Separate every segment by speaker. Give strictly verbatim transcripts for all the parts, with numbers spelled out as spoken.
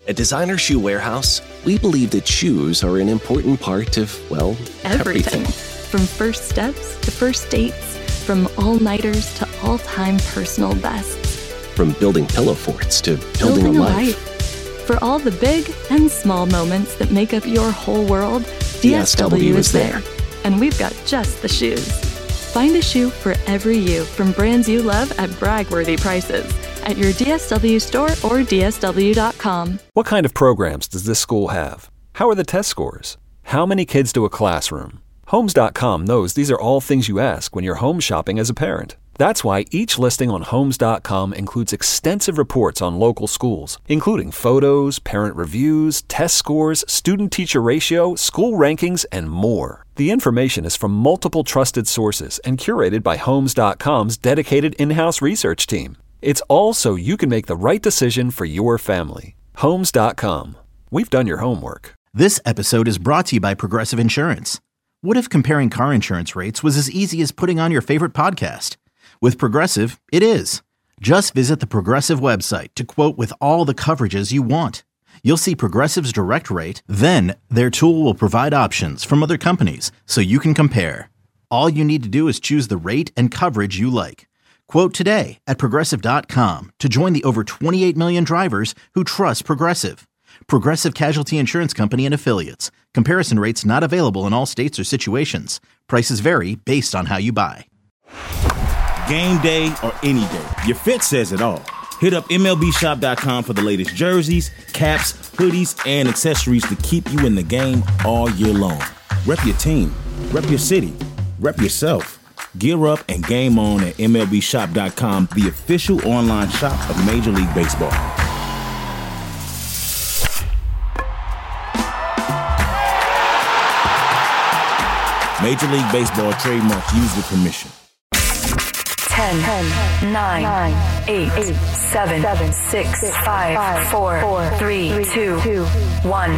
Speaker 1: At Designer Shoe Warehouse, we believe that shoes are an important part of, well, everything.
Speaker 2: everything. From first steps to first dates, from all-nighters to all-time personal bests.
Speaker 1: From building pillow forts to building,
Speaker 2: Building
Speaker 1: a
Speaker 2: a
Speaker 1: life.
Speaker 2: life. For all the big and small moments that make up your whole world, D S W is there. And we've got just the shoes. Find a shoe for every you from brands you love at brag-worthy prices at your D S W store or D S W dot com.
Speaker 3: What kind of programs does this school have? How are the test scores? How many kids do a classroom? Homes dot com knows these are all things you ask when you're home shopping as a parent. That's why each listing on Homes dot com includes extensive reports on local schools, including photos, parent reviews, test scores, student-teacher ratio, school rankings, and more. The information is from multiple trusted sources and curated by Homes dot com's dedicated in-house research team. It's all so you can make the right decision for your family. Homes dot com. We've done your homework.
Speaker 4: This episode is brought to you by Progressive Insurance. What if comparing car insurance rates was as easy as putting on your favorite podcast? With Progressive, it is. Just visit the Progressive website to quote with all the coverages you want. You'll see Progressive's direct rate, then their tool will provide options from other companies so you can compare. All you need to do is choose the rate and coverage you like. Quote today at Progressive dot com to join the over twenty-eight million drivers who trust Progressive. Progressive Casualty Insurance Company and Affiliates. Comparison rates not available in all states or situations. Prices vary based on how you buy.
Speaker 5: Game day or any day, your fit says it all. Hit up M L B shop dot com for the latest jerseys, caps, hoodies, and accessories to keep you in the game all year long. Rep your team, rep your city, rep yourself. Gear up and game on at M L B shop dot com, the official online shop of Major League Baseball. Major League Baseball trademarks used with permission.
Speaker 6: ten, nine, eight, seven, six, five, four, three, two, one.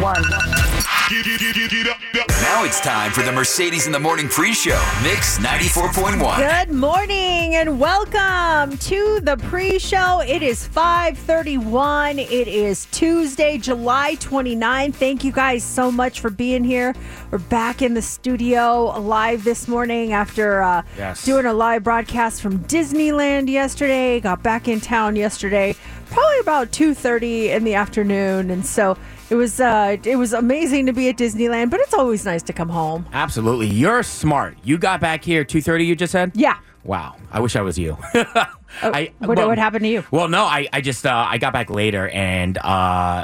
Speaker 7: Now it's time for the Mercedes in the Morning pre-show, Mix ninety-four point one.
Speaker 8: Good morning and welcome to the pre-show. It is five thirty-one. It is Tuesday, July twenty-ninth. Thank you guys so much for being here. We're back in the studio live this morning after uh,
Speaker 9: yes.
Speaker 8: doing a live broadcast from Disneyland yesterday. Got back in town yesterday, probably about two thirty in the afternoon. And so it was uh, it was amazing to be at Disneyland, but it's always nice to come home.
Speaker 9: Absolutely. You're smart. You got back here two thirty, you just said?
Speaker 8: Yeah.
Speaker 9: Wow. I wish I was you.
Speaker 8: Oh,
Speaker 9: I,
Speaker 8: what,
Speaker 9: well,
Speaker 8: what happened to you?
Speaker 9: Well, no, I, I just, uh, I got back later and, uh,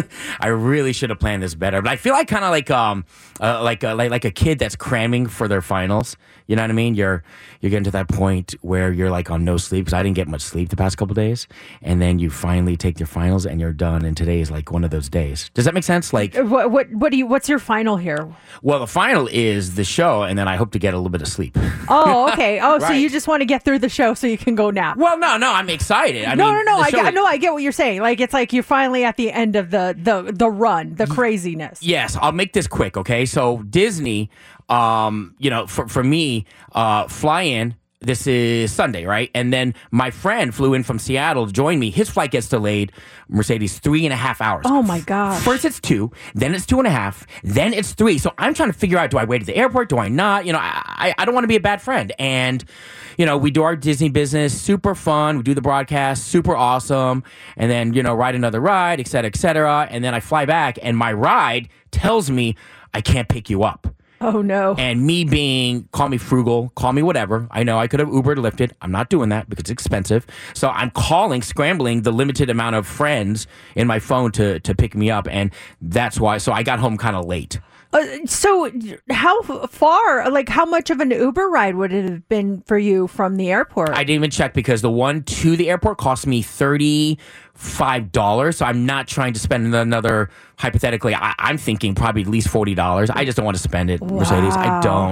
Speaker 9: I really should have planned this better, but I feel like kind of like, um, uh, like, uh, like, like a kid that's cramming for their finals. You know what I mean? You're, you're getting to that point where you're like on no sleep, because I didn't get much sleep the past couple days. And then you finally take your finals and you're done. And today is like one of those days. Does that make sense? Like,
Speaker 8: what, what, what do you, what's your final here?
Speaker 9: Well, the final is the show, and then I hope to get a little bit of sleep.
Speaker 8: Oh, okay. Oh, so
Speaker 9: Right.
Speaker 8: you just want to get through the show so you can go nap?
Speaker 9: Well, no, no, I'm excited. I
Speaker 8: no,
Speaker 9: mean,
Speaker 8: no, no.
Speaker 9: the
Speaker 8: I
Speaker 9: show-
Speaker 8: get, no, I get what you're saying. Like it's like you're finally at the end of the the the run, the craziness.
Speaker 9: Yes, I'll make this quick, okay? So Disney, um, you know, for for me, uh, fly in. This is Sunday, right? And then my friend flew in from Seattle to join me. His flight gets delayed, Mercedes, three and a half hours.
Speaker 8: Oh, my God.
Speaker 9: First it's two, then it's two and a half, then it's three. So I'm trying to figure out, do I wait at the airport? Do I not? You know, I, I, I don't want to be a bad friend. And, you know, we do our Disney business, super fun. We do the broadcast, super awesome. And then, you know, ride another ride, et cetera, et cetera. And then I fly back, and my ride tells me I can't pick you up.
Speaker 8: Oh, no.
Speaker 9: And me being, call me frugal, call me whatever. I know I could have Ubered, Lyfted. I'm not doing that because it's expensive. So I'm calling, scrambling the limited amount of friends in my phone to, to pick me up. And that's why. So I got home kind of late.
Speaker 8: Uh, so how far, like how much of an Uber ride would it have been for you from the airport?
Speaker 9: I didn't even check because the one to the airport cost me thirty-five dollars. So I'm not trying to spend another, hypothetically, I, I'm thinking probably at least forty dollars. I just don't want to spend it,
Speaker 8: Wow.
Speaker 9: Mercedes. I don't.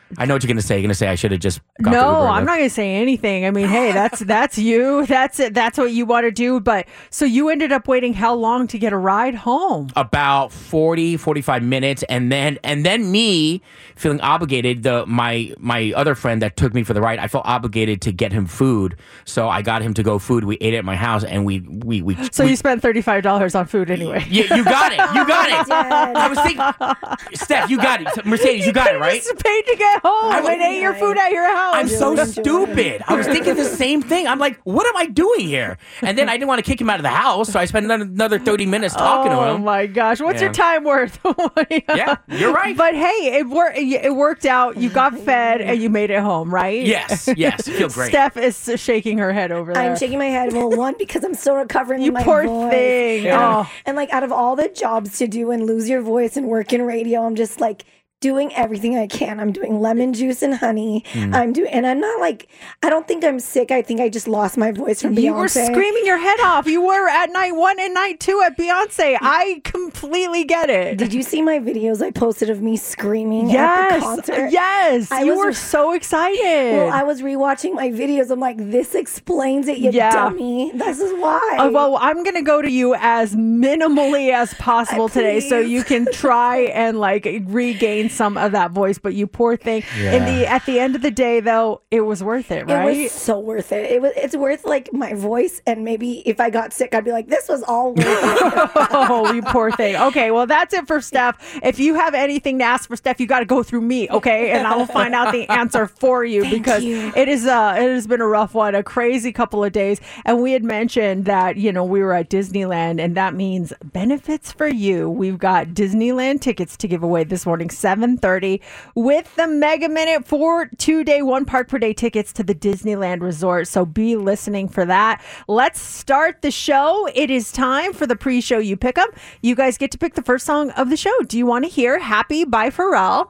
Speaker 9: I know what you're going to say. You're going to say I should have just got
Speaker 8: No,
Speaker 9: the Uber
Speaker 8: I'm
Speaker 9: Lyft.
Speaker 8: not going to say anything. I mean, hey, that's that's you. That's it. That's what you want to do. But so you ended up waiting how long to get a ride home?
Speaker 9: About forty, forty-five minutes, and then and then me feeling obligated. The my my other friend that took me for the ride, I felt obligated to get him food, so I got him to go food. We ate at my house, and we we we.
Speaker 8: So
Speaker 9: we,
Speaker 8: you spent thirty-five dollars on food anyway.
Speaker 9: You, you got it. You got it. I was thinking, Steph, you got it. Mercedes, you got it, right?
Speaker 8: Just paid to get home
Speaker 9: I
Speaker 8: and ate your food at your house.
Speaker 9: I'm so stupid. I was thinking the same thing. I'm like, what am I doing here? And then I didn't want to kick him out of the house, so I spent another, another thirty minutes talking
Speaker 8: oh
Speaker 9: to him.
Speaker 8: Oh my gosh, what's
Speaker 9: Yeah.
Speaker 8: your time worth?
Speaker 9: Yeah, you're right.
Speaker 8: But hey, it worked. It worked out. You got fed and you made it home, right?
Speaker 9: Yes, yes, feel great.
Speaker 8: Steph is shaking her head over there.
Speaker 10: I'm shaking my head. Well, one, because I'm still recovering
Speaker 8: You
Speaker 10: my
Speaker 8: poor
Speaker 10: voice.
Speaker 8: thing.
Speaker 10: Yeah.
Speaker 8: Oh.
Speaker 10: And like out of all the jobs to do and lose your voice and work in radio, I'm just like doing everything I can. I'm doing lemon juice and honey.
Speaker 8: Mm.
Speaker 10: I'm doing, and I'm not like, I don't think I'm sick. I think I just lost my voice from Beyonce.
Speaker 8: You were screaming your head off. You were at night one and night two at Beyonce. I completely get it.
Speaker 10: Did you see my videos I posted of me screaming
Speaker 8: Yes.
Speaker 10: at the concert?
Speaker 8: Yes.
Speaker 10: I
Speaker 8: you
Speaker 10: was-
Speaker 8: were so excited.
Speaker 10: Well, I was rewatching my videos. I'm like, this explains it, you
Speaker 8: Yeah.
Speaker 10: dummy. This is why.
Speaker 8: Uh, well, I'm going to go to you as minimally as possible today so
Speaker 10: Please.
Speaker 8: you can try and like regain some of that voice. But you poor thing. In the at the end of the day, though, it was worth it, right?
Speaker 10: It was so worth it. It was. It's worth like my voice, and maybe if I got sick, I'd be like, "This was all worth it."
Speaker 8: Oh, you poor thing. Okay, well, that's it for Steph. If you have anything to ask for Steph, you got to go through me, okay? And I will find out the answer for you
Speaker 10: Thank
Speaker 8: because
Speaker 10: you.
Speaker 8: it is uh it has been a rough one, a crazy couple of days. And we had mentioned that, you know, we were at Disneyland, and that means benefits for you. We've got Disneyland tickets to give away this morning, seven thirty, with the Mega Minute for two-day, one park per day tickets to the Disneyland Resort. So be listening for that. Let's start the show. It is time for the pre-show You Pick 'em. You guys get to pick the first song of the show. Do you want to hear Happy by Pharrell?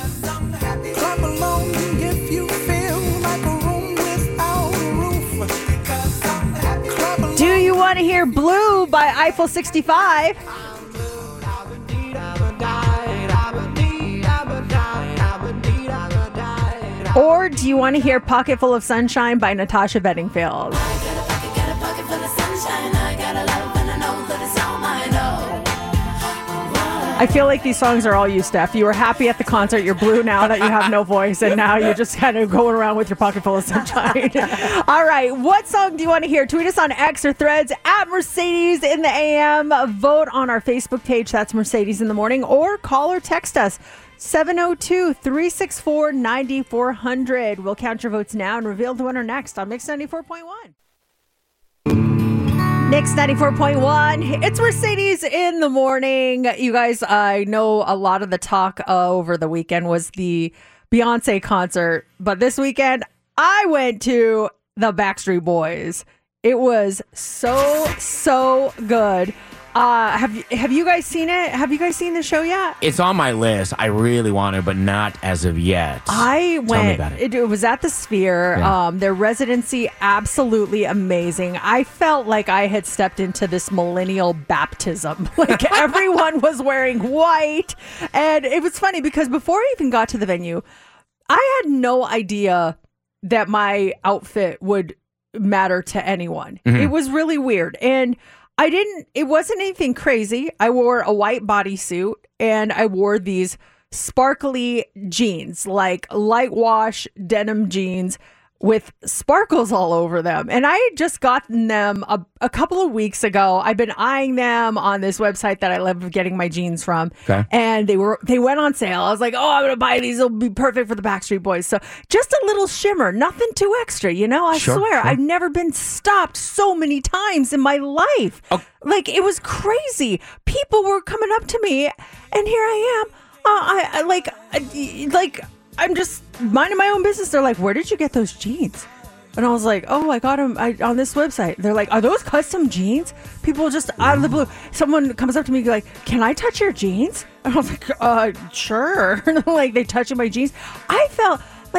Speaker 11: Clap along if you feel like a room without a roof. Clap along.
Speaker 8: Do you want to hear Blue by Eiffel sixty-five? Or do you want to hear Pocket Full of Sunshine by Natasha Bedingfield? I feel like these songs are all you, Steph. You were happy at the concert. You're blue now that you have no voice. And now you're just kind of going around with your pocket full of sunshine. All right. What song do you want to hear? Tweet us on X or Threads at Mercedes in the A M. Vote on our Facebook page. That's Mercedes in the Morning. Or call or text us. seven oh two, three six four, nine four hundred. We'll count your votes now and reveal the winner next on Mix ninety-four point one. Mix ninety-four point one. It's Mercedes in the Morning. You guys, I know a lot of the talk uh, over the weekend was the Beyonce concert, but this weekend I went to the Backstreet Boys. It was so, so good. Uh, have you have you guys seen it? Have you guys seen the show yet?
Speaker 9: It's on my list. I really want to, but not as of yet.
Speaker 8: I
Speaker 9: Tell
Speaker 8: went.
Speaker 9: me about it.
Speaker 8: It, it was at the Sphere.
Speaker 9: Yeah.
Speaker 8: Um, their residency, absolutely amazing. I felt like I had stepped into this millennial baptism. Like everyone was wearing white, and it was funny because before I even got to the venue, I had no idea that my outfit would matter to anyone.
Speaker 9: Mm-hmm.
Speaker 8: It was really weird, and I didn't, it wasn't anything crazy. I wore a white bodysuit and I wore these sparkly jeans, like light wash denim jeans with sparkles all over them. And I had just gotten them a, a couple of weeks ago. I've been eyeing them on this website that I love getting my jeans from.
Speaker 9: Okay.
Speaker 8: And they were they went on sale. I was like, oh, I'm going to buy these. It'll be perfect for the Backstreet Boys. So just a little shimmer, nothing too extra, you know? I
Speaker 9: Sure,
Speaker 8: swear,
Speaker 9: sure.
Speaker 8: I've never been stopped so many times in my life.
Speaker 9: Oh.
Speaker 8: Like, it was crazy. People were coming up to me, and here I am. Uh, I, I like, I, like, I'm just minding my own business. They're like, where did you get those jeans? And I was like, oh, I got them I, on this website. They're like, are those custom jeans? People just out of the blue. Someone comes up to me like, can I touch your jeans? And I was like, uh, sure. Like, they touching my jeans. I felt like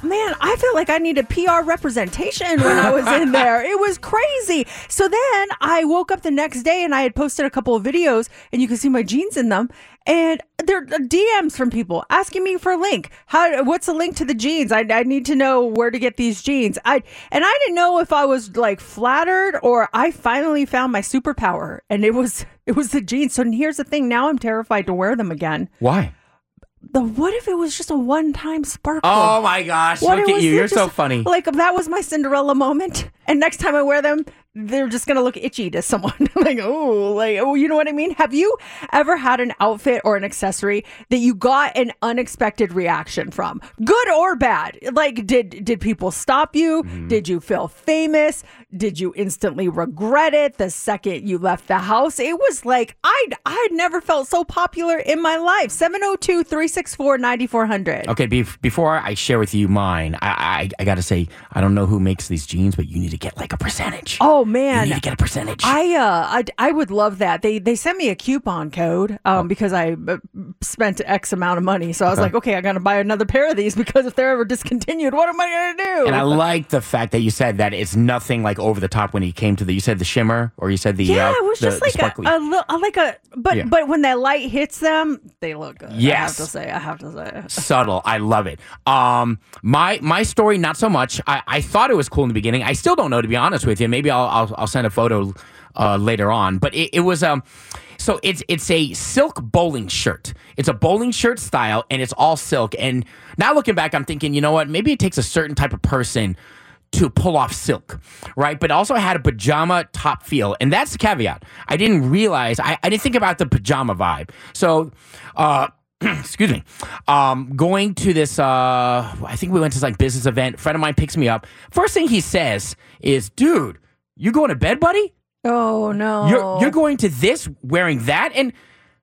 Speaker 8: man, I feel like I needed P R representation when I was in there. It was crazy. So then I woke up the next day and I had posted a couple of videos and you can see my jeans in them. And there are D Ms from people asking me for a link. How? What's a link to the jeans? I, I need to know where to get these jeans. I and I didn't know if I was like flattered or I finally found my superpower, and it was it was the jeans. So here's the thing: now I'm terrified to wear them again.
Speaker 9: Why?
Speaker 8: The what if it was just a one-time sparkle?
Speaker 9: Oh my gosh!
Speaker 8: What
Speaker 9: Look
Speaker 8: it
Speaker 9: at
Speaker 8: was-
Speaker 9: you.
Speaker 8: it
Speaker 9: You're
Speaker 8: just-
Speaker 9: so funny.
Speaker 8: Like that was my Cinderella moment, and next time I wear them, they're just gonna look itchy to someone. Like, oh, like, oh, you know what I mean? Have you ever had an outfit or an accessory that you got an unexpected reaction from, good or bad? Like, did did people stop you?
Speaker 9: Mm-hmm.
Speaker 8: Did you feel famous? Did you instantly regret it the second you left the house? It was like I'd I'd never felt so popular in my life. seven oh two, three six four, nine four hundred.
Speaker 9: Okay, bef- before I share with you mine, I, I I gotta say, I don't know who makes these jeans, but you need to get like a percentage.
Speaker 8: Oh man,
Speaker 9: You need to get a percentage.
Speaker 8: I uh I, I would love that. They they sent me a coupon code um because I uh, spent X amount of money. So I was
Speaker 9: Okay.
Speaker 8: like, okay, I got to buy another pair of these because if they're ever discontinued, what am I going to do?
Speaker 9: And I like the fact that you said that it's nothing like over the top when you came to the. You said the shimmer, or you said the.
Speaker 8: yeah,
Speaker 9: uh,
Speaker 8: it was
Speaker 9: the-
Speaker 8: just
Speaker 9: the
Speaker 8: like
Speaker 9: sparkly.
Speaker 8: a, a little like a but
Speaker 9: Yeah.
Speaker 8: but when that light hits them, they look good. I have
Speaker 9: Yes.
Speaker 8: to say, I have to say.
Speaker 9: Subtle. I love it. Um, my my story, not so much. I, I thought it was cool in the beginning. I still don't know, to be honest with you. Maybe I'll I'll, I'll send a photo uh, later on. But it, it was um, so it's it's a silk bowling shirt. It's a bowling shirt style, and it's all silk. And now looking back, I'm thinking, you know what? Maybe it takes a certain type of person to pull off silk, right? But also had a pajama top feel. And that's the caveat. I didn't realize, I, I didn't think about the pajama vibe. So, uh, excuse me, um, going to this, uh, I think we went to this like business event. A friend of mine picks me up. First thing he says is, dude, you going to bed, buddy?
Speaker 8: Oh no.
Speaker 9: You're, you're going to this wearing that? And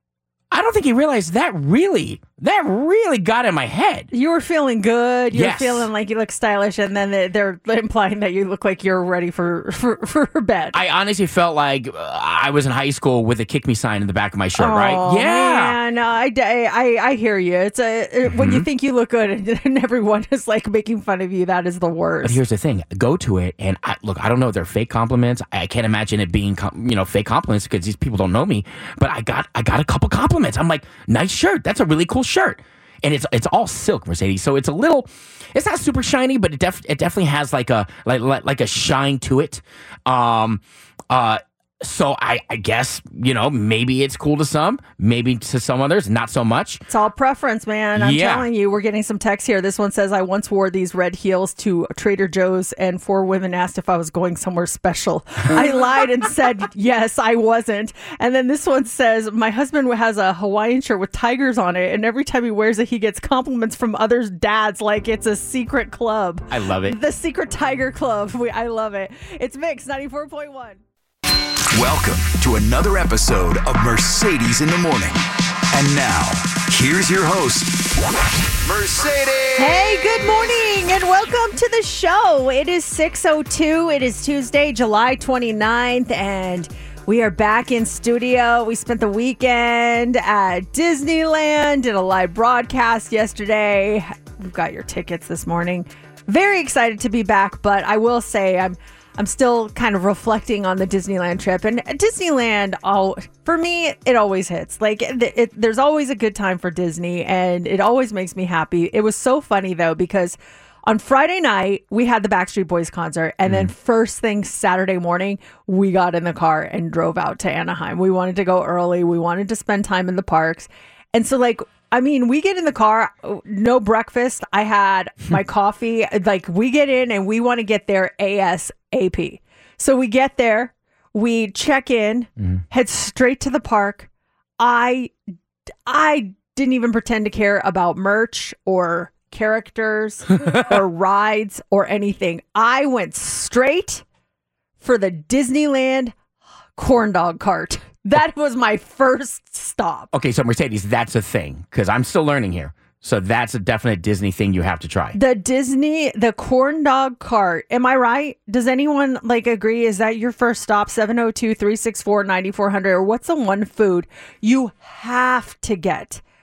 Speaker 9: I don't think he realized that really, that really got in my head.
Speaker 8: You were feeling good. You
Speaker 9: Yes.
Speaker 8: were feeling like you look stylish, and then they- they're implying that you look like you're ready for for, for bed.
Speaker 9: I honestly felt like uh, I was in high school with a kick me sign in the back of my shirt,
Speaker 8: Oh,
Speaker 9: right? Yeah.
Speaker 8: man, no, I, I, I hear you. It's a it- when you
Speaker 9: Mhm.
Speaker 8: think you look good and everyone is like making fun of you. That is the
Speaker 9: But
Speaker 8: worst.
Speaker 9: here's the thing: go to it, and I, look, I don't know if they're fake compliments. I can't imagine it being, com- you know, fake compliments because these people don't know me. But I got, I got a couple compliments. I'm like, nice shirt. That's a really cool shirt, and it's it's all silk, Mercedes. So it's a little, it's not super shiny, but it def, it definitely has like a like like, like a shine to it. Um, uh. So I, I guess, you know, maybe it's cool to some, maybe to some others, not so much.
Speaker 8: It's all preference, man. I'm
Speaker 9: Yeah.
Speaker 8: telling you, we're getting some text here. This one says, I once wore these red heels to Trader Joe's, and four women asked if I was going somewhere special. I lied and said, yes, I wasn't. And then this one says, my husband has a Hawaiian shirt with tigers on it, and every time he wears it, he gets compliments from others' dads like it's a secret club.
Speaker 9: I love it.
Speaker 8: The Secret Tiger Club. We, I love it. It's Mix ninety-four point one.
Speaker 7: Welcome to another episode of Mercedes in the Morning. And now, here's your host, Mercedes.
Speaker 8: Hey, good morning and welcome to the show. It is six oh two. It is Tuesday, July twenty-ninth, and we are back in studio. We spent the weekend at Disneyland, did a live broadcast yesterday. We've got your tickets this morning. Very excited to be back, but I will say I'm I'm still kind of reflecting on the Disneyland trip. And Disneyland, oh, for me, it always hits. Like, it, it, there's always a good time for Disney, and it always makes me happy. It was so funny, though, because on Friday night, we had the Backstreet Boys concert. And then first thing Saturday morning, we got in the car and drove out to Anaheim. We wanted to go early. We wanted to spend time in the parks. And so, like, I mean, we get in the car, no breakfast. I had my coffee. Like, we get in and we want to get there ASAP. So we get there, we check in,
Speaker 9: Mm.
Speaker 8: head straight to the park. I, I didn't even pretend to care about merch or characters or rides or anything. I went straight for the Disneyland corn dog cart. That was my first stop.
Speaker 9: Okay, so Mercedes, that's a thing because I'm still learning here. So that's a definite Disney thing you have to try.
Speaker 8: The Disney, the corn dog cart. Am I right? Does anyone like agree? Is that your first stop? seven oh two, three six four, nine four hundred. Or what's the one food you have to get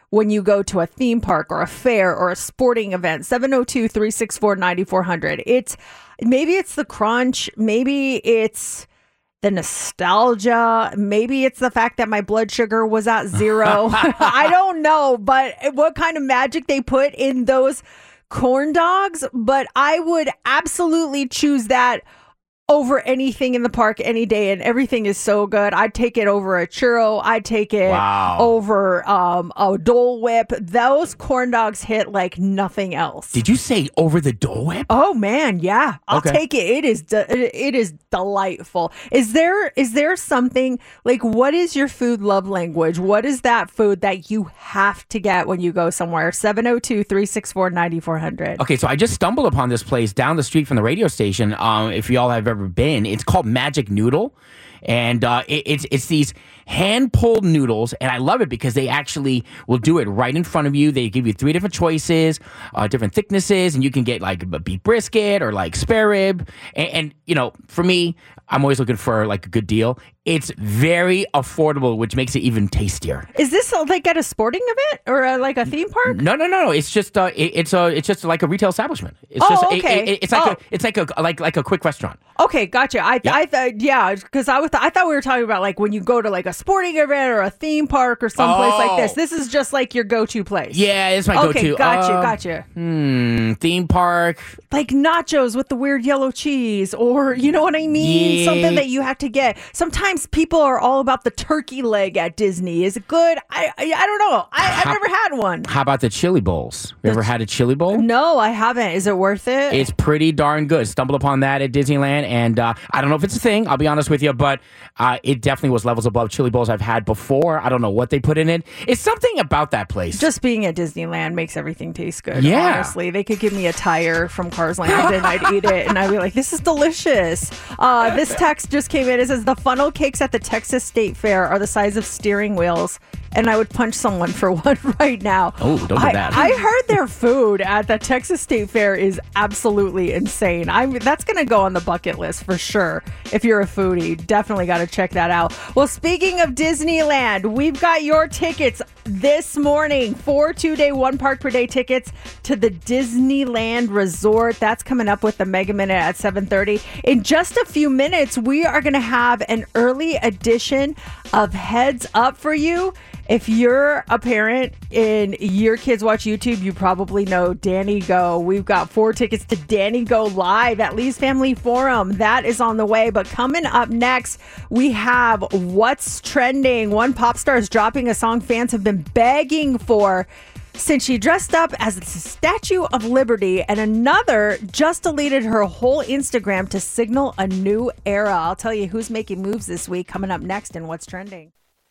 Speaker 8: when you go to a theme park or a fair or a sporting event. seven oh two, three six four, nine four hundred. It's maybe it's the crunch, maybe it's the nostalgia, maybe it's the fact that my blood sugar was at zero. I don't know, but what kind of magic they put in those corn dogs, but I would absolutely choose that over anything in the park any day, and everything is so good. I'd take it over a churro. I'd take it
Speaker 9: Wow.
Speaker 8: over um, a Dole Whip. Those corn dogs hit like nothing else.
Speaker 9: Did you say over the Dole Whip?
Speaker 8: Oh man, yeah, I'll
Speaker 9: Okay.
Speaker 8: take it. It is de- it is delightful. Is there is there something like, what is your food love language? What is that food that you have to get when you go somewhere? seven oh two, three six four, nine four hundred.
Speaker 9: Okay, so I just stumbled upon this place down the street from the radio station. Um, if y'all have ever been, it's called Magic Noodle, and uh, it, it's it's these hand pulled noodles, and I love it because they actually will do it right in front of you. They give you three different choices, uh, different thicknesses, and you can get like a beef brisket or like spare rib. And, and you know, for me, I'm always looking for like a good deal. It's very affordable, which makes it even tastier.
Speaker 8: Is this uh, like at a sporting event or uh, like a theme park?
Speaker 9: No, no, no, no. It's just uh, it, it's a it's just like a retail establishment. It's
Speaker 8: Oh,
Speaker 9: just it-
Speaker 8: okay.
Speaker 9: it- it's like
Speaker 8: Oh.
Speaker 9: a it's like a like like a quick restaurant.
Speaker 8: Okay, gotcha. I
Speaker 9: Yep.
Speaker 8: I thought yeah, because I was I thought we were talking about like when you go to like a sporting event or a theme park or someplace
Speaker 9: Oh.
Speaker 8: like this. This is just like your go-to place.
Speaker 9: Yeah, it's my
Speaker 8: Okay,
Speaker 9: go-to.
Speaker 8: gotcha,
Speaker 9: Uh,
Speaker 8: gotcha.
Speaker 9: Hmm, theme park.
Speaker 8: Like nachos with the weird yellow cheese, or you know what I mean?
Speaker 9: Yeah.
Speaker 8: Something that you have to get. Sometimes people are all about the turkey leg at Disney. Is it good? I I, I don't know. I, I've
Speaker 9: How-
Speaker 8: never had one.
Speaker 9: How about the chili bowls? You ever had a chili bowl?
Speaker 8: No, I haven't. Is it worth it?
Speaker 9: It's pretty darn good. Stumbled upon that at Disneyland, and uh, I don't know if it's a thing. I'll be honest with you, but uh, it definitely was levels above chili bowls I've had before. I don't know what they put in it. It's something about that place.
Speaker 8: Just being at Disneyland makes everything taste good.
Speaker 9: Yeah.
Speaker 8: Honestly, they could give me a tire from Cars Land and I'd eat it and I'd be like, this is delicious. Uh, this text just came in. It says, the funnel cakes at the Texas State Fair are the size of steering wheels, and I would punch someone for one right now.
Speaker 9: Oh, don't do
Speaker 8: I,
Speaker 9: that.
Speaker 8: I heard their food at the Texas State Fair is absolutely insane. I'm that's going to go on the bucket list for sure. If you're a foodie, definitely got to check that out. Well, speaking of Disneyland, we've got your tickets this morning. Four two-day, one park per day tickets to the Disneyland Resort. That's coming up with the Mega Minute at seven thirty. In just a few minutes, we are going to have an early edition of Heads Up for you. If you're a parent and your kids watch YouTube, you probably know Danny Go. We've got four tickets to Danny Go Live at Lee's Family Forum. That is on the way. But coming up next, we have What's Trending. One pop star is dropping a song fans have been begging for since she dressed up as the Statue of Liberty, and another just deleted her whole Instagram to signal a new era. I'll tell you who's making moves this week coming up next in What's Trending.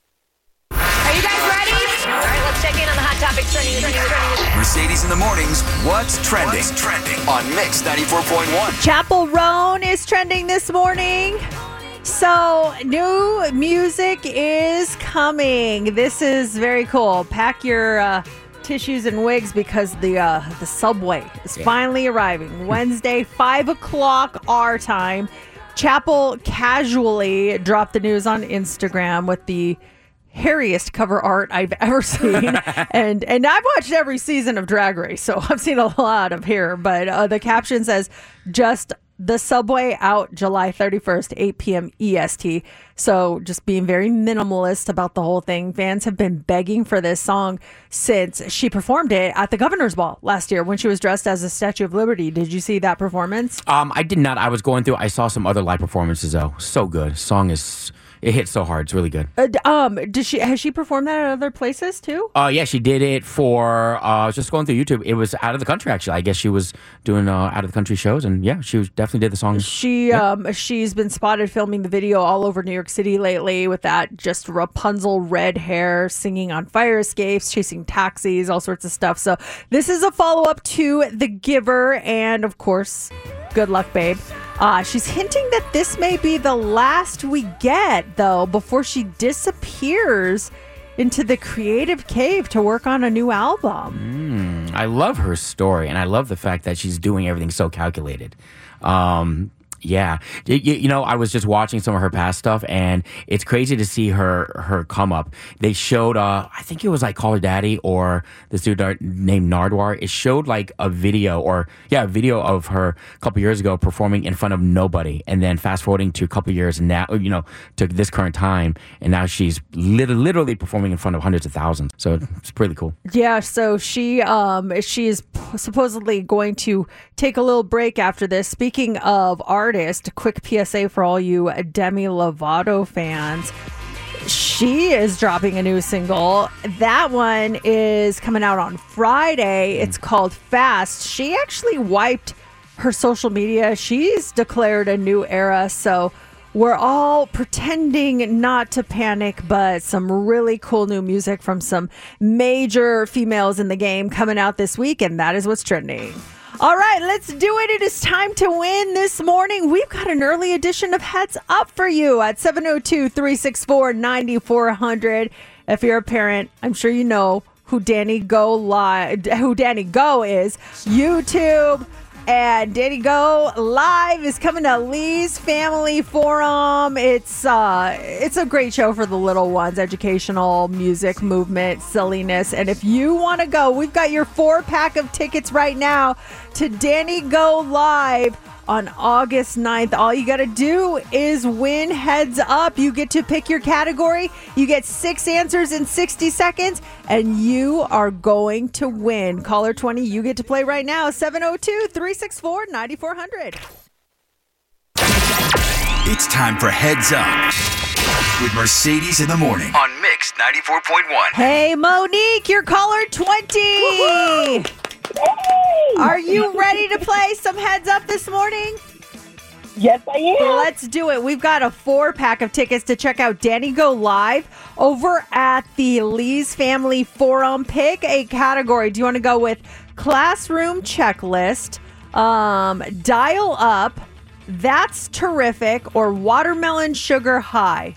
Speaker 6: Are you guys ready? All right, let's check in on the hot topics trending. trending, trending.
Speaker 7: Mercedes in the mornings. What's trending? What's trending on Mix ninety-four point one.
Speaker 8: Chapel Roan is trending this morning. So, new music is coming. This is very cool. Pack your uh, tissues and wigs because the uh, the subway is
Speaker 9: Yeah.
Speaker 8: finally arriving. Wednesday, five o'clock our time. Chapel casually dropped the news on Instagram with the hairiest cover art I've ever seen. and and I've watched every season of Drag Race, so I've seen a lot of hair. But uh, the caption says, just the subway out July thirty-first, eight p.m. E S T. So just being very minimalist about the whole thing. Fans have been begging for this song since she performed it at the Governor's Ball last year when she was dressed as a Statue of Liberty. Did you see that performance?
Speaker 9: Um, I did not. I was going through. I saw some other live performances though. So good. Song is. It hits so hard. It's really good.
Speaker 8: Uh, d- um, did she has she performed that at other places too?
Speaker 9: Uh, yeah, she did it for. Uh, I was just going through YouTube. It was out of the country actually. I guess she was doing uh, out of the country shows, and yeah, she was, definitely did the song.
Speaker 8: She um she's been spotted filming the video all over New York City lately with that just Rapunzel red hair, singing on fire escapes, chasing taxis, all sorts of stuff. So this is a follow up to The Giver, and of course, Good Luck Babe. Uh, she's hinting that this may be the last we get, though, before she disappears into the creative cave to work on a new album.
Speaker 9: Mm, I love her story, and I love the fact that she's doing everything so calculated. Um, Yeah. You, you know, I was just watching some of her past stuff, and it's crazy to see her her come up. They showed, uh, I think it was like Call Her Daddy or this dude named Nardwar. It showed like a video or, yeah, a video of her a couple years ago performing in front of nobody. And then fast forwarding to a couple years now, you know, to this current time. And now she's lit- literally performing in front of hundreds of thousands. So it's pretty cool.
Speaker 8: Yeah. So she, um, she is p- supposedly going to take a little break after this. Speaking of artists, a quick P S A for all you Demi Lovato fans. She is dropping a new single. That one is coming out on Friday. It's called Fast. She actually wiped her social media. She's declared a new era. So we're all pretending not to panic, but some really cool new music from some major females in the game coming out this week. And that is what's trending. All right, let's do it. It is time to win this morning. We've got an early edition of Heads Up for you at seven oh two, three six four, nine four zero zero. If you're a parent, I'm sure you know who Danny Go live, who Danny Go is. YouTube. And Danny Go Live is coming to Lee's Family Forum. It's uh, it's a great show for the little ones. Educational, music, movement, silliness. And if you want to go, we've got your four pack of tickets right now to Danny Go Live on August ninth. All you got to do is win Heads Up. You get to pick your category. You get six answers in sixty seconds, and you are going to win. Caller twenty, you get to play right now. seven oh two, three six four, nine four zero zero.
Speaker 7: It's time for Heads Up with Mercedes in the Morning on Mix ninety-four point one.
Speaker 8: Hey, Monique, you're caller twenty. Woo-hoo! Are you ready to play some Heads Up this morning?
Speaker 12: Yes, I am.
Speaker 8: Let's do it. We've got a four pack of tickets to check out Danny Go Live over at the Lee's Family Forum. Pick a category. Do you want to go with classroom checklist, um, dial up, that's terrific, or watermelon sugar high?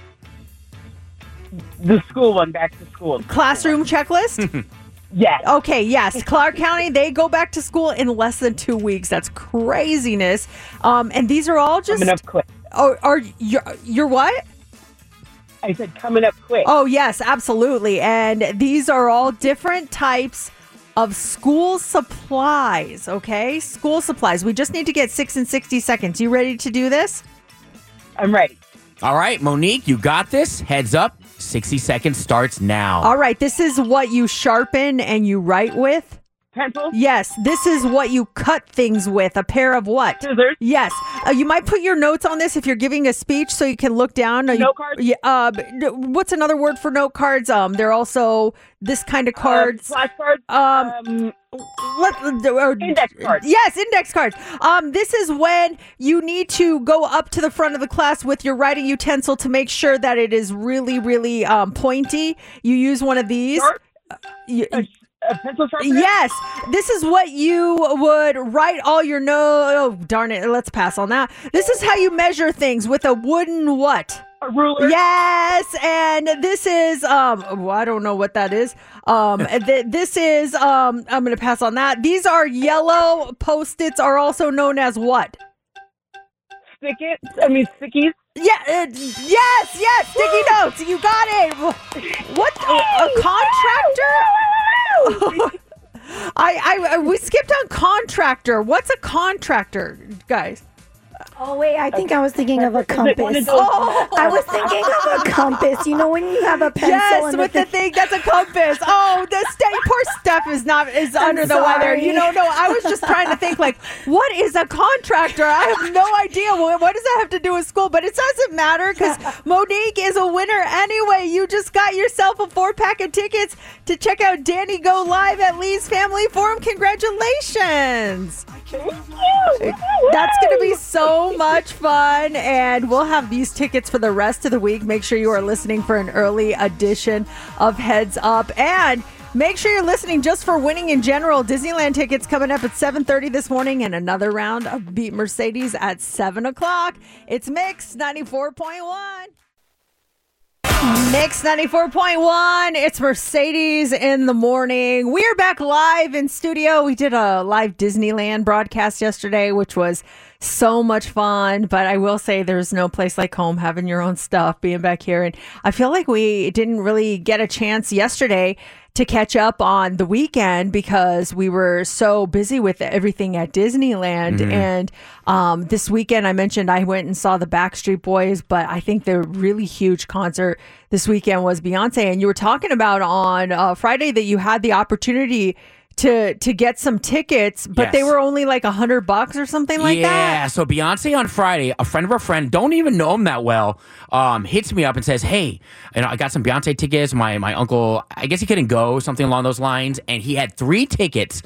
Speaker 12: The school one, back to school.
Speaker 8: Classroom checklist?
Speaker 12: Yes.
Speaker 8: Okay, yes. Clark County, they go back to school in less than two weeks. That's craziness. Um, and these are all just...
Speaker 12: Coming up quick.
Speaker 8: Oh, are you're, you're what?
Speaker 12: I said coming up quick.
Speaker 8: Oh, yes, absolutely. And these are all different types of school supplies, okay? School supplies. We just need to get six and sixty seconds. You ready to do this?
Speaker 12: I'm ready.
Speaker 9: All right, Monique, you got this. Heads up. sixty seconds starts now.
Speaker 8: All right, this is what you sharpen and you write with.
Speaker 12: Pencil?
Speaker 8: Yes, this is what you cut things with. A pair of what?
Speaker 12: Scissors?
Speaker 8: Yes. Uh, you might put your notes on this if you're giving a speech so you can look down.
Speaker 12: Note
Speaker 8: you,
Speaker 12: cards?
Speaker 8: Yeah, uh, what's another word for note cards? Um, They're also this kind of cards.
Speaker 12: Uh, flashcards?
Speaker 8: Um,
Speaker 12: um,
Speaker 8: let, or,
Speaker 12: index cards.
Speaker 8: Yes, index cards. Um, this is when you need to go up to the front of the class with your writing utensil to make sure that it is really, really um, pointy. You use one of these. Uh, you,
Speaker 12: a, a pencil sharpener?
Speaker 8: Yes. This is what you would write all your no. Oh, darn it. Let's pass on that. This is how you measure things with a wooden what?
Speaker 12: A ruler.
Speaker 8: Yes, and this is um well, I don't know what that is. Um th- this is um I'm going to pass on that. These are yellow Post-its, are also known as what?
Speaker 12: Stick-it. I mean stickies.
Speaker 8: Yeah, uh, yes, yes, sticky notes. You got it. What? A, a contractor? I, I I we skipped on contractor. What's a contractor, guys?
Speaker 10: Oh, wait, I think I was thinking of a compass.
Speaker 8: Oh,
Speaker 10: I was thinking of a compass. You know when you have a pencil
Speaker 8: yes,
Speaker 10: and
Speaker 8: with
Speaker 10: the
Speaker 8: the thing that's a compass. Oh, the st- poor Steph is not is
Speaker 10: I'm
Speaker 8: under the weather.
Speaker 10: sorry.
Speaker 8: You know, no, I was just trying to think like, what is a contractor? I have no idea. What, what does that have to do with school? But it doesn't matter because Monique is a winner anyway. You just got yourself a four pack of tickets to check out Danny Go Live at Lee's Family Forum. Congratulations. That's going to be so much fun, and we'll have these tickets for the rest of the week. Make sure you are listening for an early edition of Heads Up, and make sure you're listening just for winning in general. Disneyland tickets coming up at seven thirty this morning, and another round of Beat Mercedes at seven o'clock. It's Mix ninety-four point one. Mix ninety-four point one. It's Mercedes in the morning. We are back live in studio. We did a live Disneyland broadcast yesterday, which was So much fun, but I will say there's no place like home, having your own stuff, being back here. And I feel like we didn't really get a chance yesterday to catch up on the weekend because we were so busy with everything at Disneyland.
Speaker 13: Mhm.
Speaker 8: And um, this weekend, I mentioned I went and saw the Backstreet Boys, but I think the really huge concert this weekend was Beyonce. And you were talking about on uh, Friday that you had the opportunity to to get some tickets, but
Speaker 9: Yes.
Speaker 8: they were only like a hundred bucks or something like
Speaker 9: yeah,
Speaker 8: that.
Speaker 9: so Beyonce on Friday, a friend of a friend, don't even know him that well, um, hits me up and says, hey, you know, I got some Beyonce tickets. My my uncle, I guess he couldn't go, something along those lines, and he had three tickets,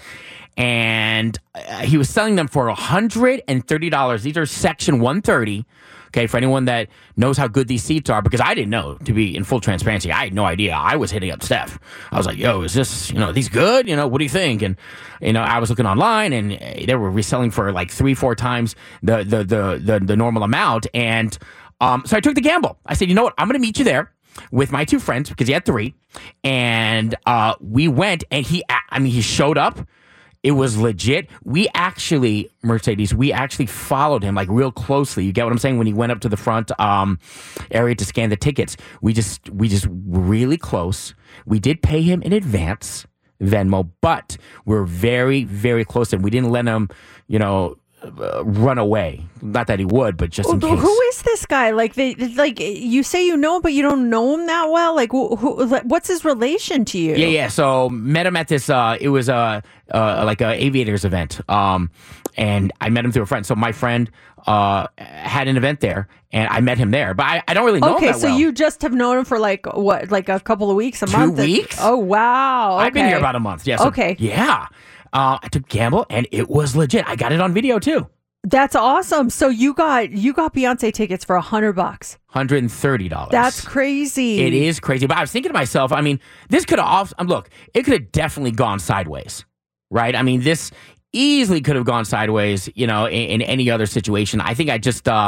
Speaker 9: and uh, he was selling them for one hundred thirty dollars. These are section one thirty. Okay, for anyone that knows how good these seats are, because I didn't know, to be in full transparency, I had no idea. I was hitting up Steph. I was like, yo, is this, you know, these good? You know, what do you think? And, you know, I was looking online and they were reselling for like three, four times the the the the, the normal amount. And um, so I took the gamble. I said, you know what? I'm going to meet you there with my two friends, because he had three. And uh, we went and he, I mean, he showed up. It was legit. We actually, Mercedes, we actually followed him like real closely. You get what I'm saying? When he went up to the front um, area to scan the tickets, we just we just were really close. We did pay him in advance, Venmo, but we're very, very close. And we didn't let him, you know, uh, run away. Not that he would, but just in
Speaker 8: Well,
Speaker 9: case.
Speaker 8: who is this guy? Like they, like you say you know him, but you don't know him that well. Like, who, who, like, what's his relation to you?
Speaker 9: Yeah, yeah. So met him at this. Uh, it was a uh, like a aviators event. Um, and I met him through a friend. So my friend uh had an event there, and I met him there. But I, I don't really know
Speaker 8: Okay,
Speaker 9: him that
Speaker 8: so
Speaker 9: well.
Speaker 8: you just have known him for like what, like a couple of weeks, a
Speaker 9: Two
Speaker 8: month?
Speaker 9: weeks?
Speaker 8: Oh wow!
Speaker 9: I've been
Speaker 8: okay.
Speaker 9: here about a month. Yeah. So,
Speaker 8: Okay.
Speaker 9: Yeah. Uh, I took gamble, and it was legit. I got it on video too.
Speaker 8: That's awesome. So you got you got Beyonce tickets for a hundred bucks.
Speaker 9: one hundred thirty dollars.
Speaker 8: That's crazy.
Speaker 9: It is crazy. But I was thinking to myself, I mean, this could have, um, look, it could have definitely gone sideways, right? I mean, this easily could have gone sideways, you know, in, in any other situation. I think I just, uh,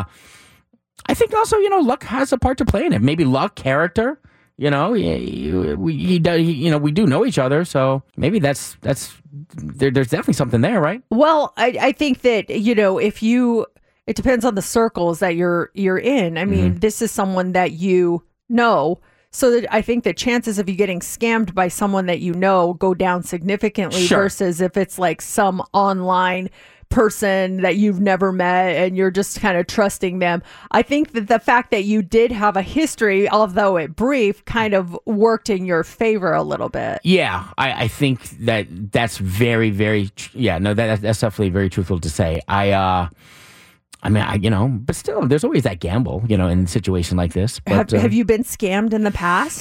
Speaker 9: I think also, you know, luck has a part to play in it. Maybe luck, character, you know, he, we, he does, he, you know, we do know each other. So maybe that's, that's, there, there's definitely something there, right?
Speaker 8: Well, I, I think that, you know, if you, it depends on the circles that you're you're in. I mean,
Speaker 9: Mhm.
Speaker 8: this is someone that you know. So that I think the chances of you getting scammed by someone that you know go down significantly
Speaker 9: Sure.
Speaker 8: versus if it's like some online person that you've never met and you're just kind of trusting them. I think that the fact that you did have a history, although it brief, kind of worked in your favor a little bit.
Speaker 9: Yeah, I, I think that that's very, very, tr- yeah, no, that, that's definitely very truthful to say. I, uh, I mean, I, you know, but still, there's always that gamble, you know, in a situation like this. But,
Speaker 8: have,
Speaker 9: uh,
Speaker 8: have you been scammed in the past?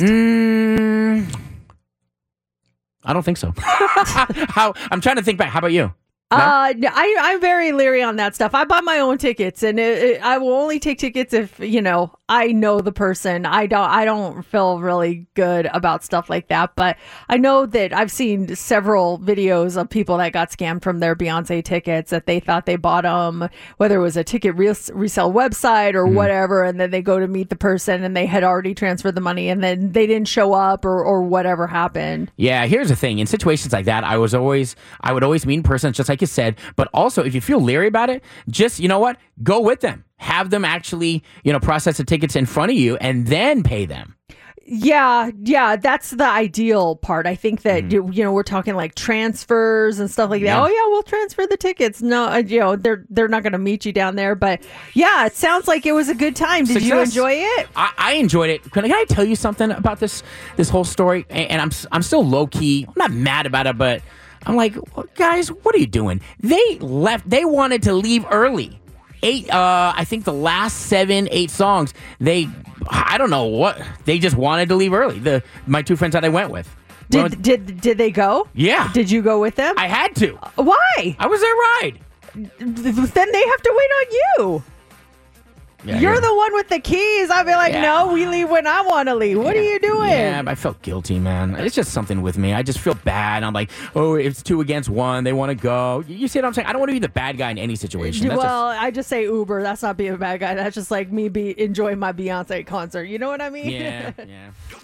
Speaker 9: Mm, I don't think so. How? I'm trying to think back. How about you? No?
Speaker 8: Uh, no, I, I'm very leery on that stuff. I buy my own tickets, and it, it, I will only take tickets if, you know, I know the person. I don't, I don't feel really good about stuff like that. But I know that I've seen several videos of people that got scammed from their Beyonce tickets that they thought they bought them, whether it was a ticket res- resale website or
Speaker 9: Mm-hmm.
Speaker 8: whatever, and then they go to meet the person and they had already transferred the money, and then they didn't show up or, or whatever happened.
Speaker 9: Yeah, here's the thing. In situations like that, I was always, I would always meet in person, just like you said. But also, if you feel leery about it, just, you know what? Go with them. Have them actually, you know, process the tickets in front of you and then pay them.
Speaker 8: Yeah, yeah, that's the ideal part. I think that you, you know we're talking like transfers and stuff like that.
Speaker 9: Mm-hmm. Yeah.
Speaker 8: Oh yeah, we'll transfer the tickets. No, uh, you know they're they're not going to meet you down there. But yeah, it sounds like it was a good time. Did you
Speaker 9: Success.
Speaker 8: enjoy it?
Speaker 9: I, I enjoyed it. Can I, can I tell you something about this this whole story? And, and I'm s- I'm still low key. I'm not mad about it, but I'm like, well, guys, what are you doing? They left. They wanted to leave early. Eight. Uh, I think the last seven, eight songs. They. I don't know what. They just wanted to leave early. The my two friends that I went with.
Speaker 8: Did
Speaker 9: Well,
Speaker 8: did did they go?
Speaker 9: Yeah.
Speaker 8: Did you go with them?
Speaker 9: I had to.
Speaker 8: Why?
Speaker 9: I was their ride.
Speaker 8: Then they have to wait on you.
Speaker 9: Yeah,
Speaker 8: You're
Speaker 9: yeah.
Speaker 8: the one with the keys. I'd be like,
Speaker 9: Yeah.
Speaker 8: no, we leave when I want to leave. What are you doing?
Speaker 9: Yeah, but I felt guilty, man. It's just something with me. I just feel bad. I'm like, oh, it's two against one. They want to go. You you see what I'm saying? I don't want to be the bad guy in any situation. That's
Speaker 8: well, I just say Uber. That's not being a bad guy. That's just like me be enjoying my Beyonce concert. You know what I mean?
Speaker 9: just, yeah, yeah.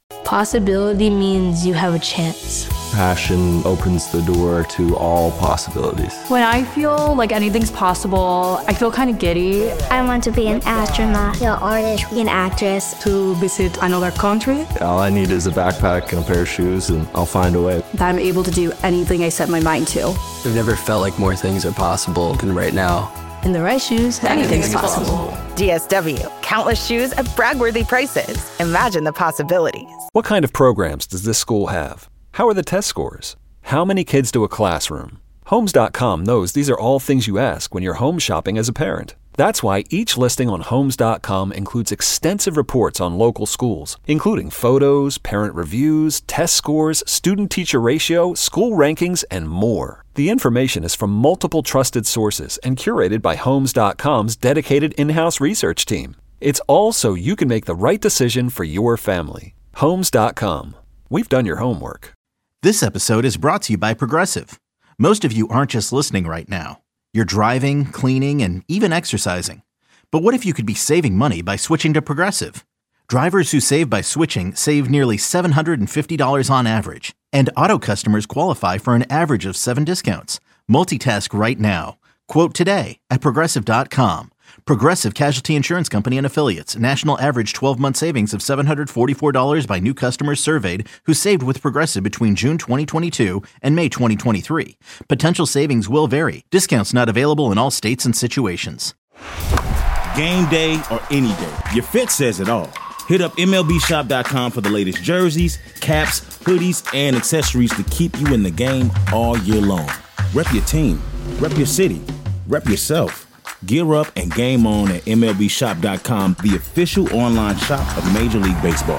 Speaker 13: Possibility means you have a chance.
Speaker 14: Passion opens the door to all possibilities.
Speaker 15: When I feel like anything's possible, I feel kind of giddy.
Speaker 16: I want to be an astronaut, an artist, an actress.
Speaker 15: To visit another country.
Speaker 14: All I need is a backpack and a pair of shoes, and I'll find a way.
Speaker 15: That I'm able to do anything I set my mind to.
Speaker 17: I've never felt like more things are possible than right now.
Speaker 13: In the right shoes, anything's possible.
Speaker 18: D S W. Countless shoes at brag-worthy prices. Imagine the possibilities.
Speaker 3: What kind of programs does this school have? How are the test scores? How many kids do a classroom? Homes dot com knows these are all things you ask when you're home shopping as a parent. That's why each listing on Homes dot com includes extensive reports on local schools, including photos, parent reviews, test scores, student-teacher ratio, school rankings, and more. The information is from multiple trusted sources and curated by Homes dot com's dedicated in-house research team. It's all so you can make the right decision for your family. Homes dot com. We've done your homework.
Speaker 4: This episode is brought to you by Progressive. Most of you aren't just listening right now. You're driving, cleaning, and even exercising. But what if you could be saving money by switching to Progressive? Drivers who save by switching save nearly seven hundred fifty dollars on average. And auto customers qualify for an average of seven discounts. Multitask right now. Quote today at Progressive dot com. Progressive Casualty Insurance Company and Affiliates. National average twelve-month savings of seven hundred forty-four dollars by new customers surveyed who saved with Progressive between June twenty twenty-two and May twenty twenty-three. Potential savings will vary. Discounts not available in all states and situations.
Speaker 5: Game day or any day, your fit says it all. Hit up M L B shop dot com for the latest jerseys, caps, hoodies, and accessories to keep you in the game all year long. Rep your team, rep your city, rep yourself. Gear up and game on at M L B shop dot com, the official online shop of Major League Baseball.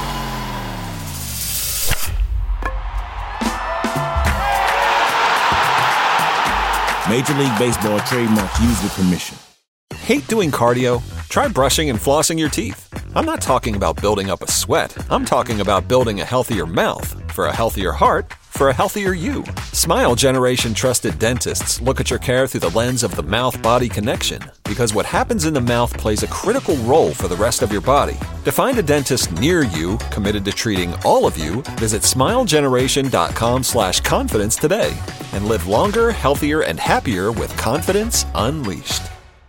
Speaker 5: Major League Baseball trademark used with permission.
Speaker 3: Hate doing cardio? Try brushing and flossing your teeth. I'm not talking about building up a sweat. I'm talking about building a healthier mouth for a healthier heart for a healthier you. Smile Generation trusted dentists look at your care through the lens of the mouth-body connection, because what happens in the mouth plays a critical role for the rest of your body. To find a dentist near you committed to treating all of you, visit smile generation dot com slash confidence today and live longer, healthier, and happier with confidence unleashed.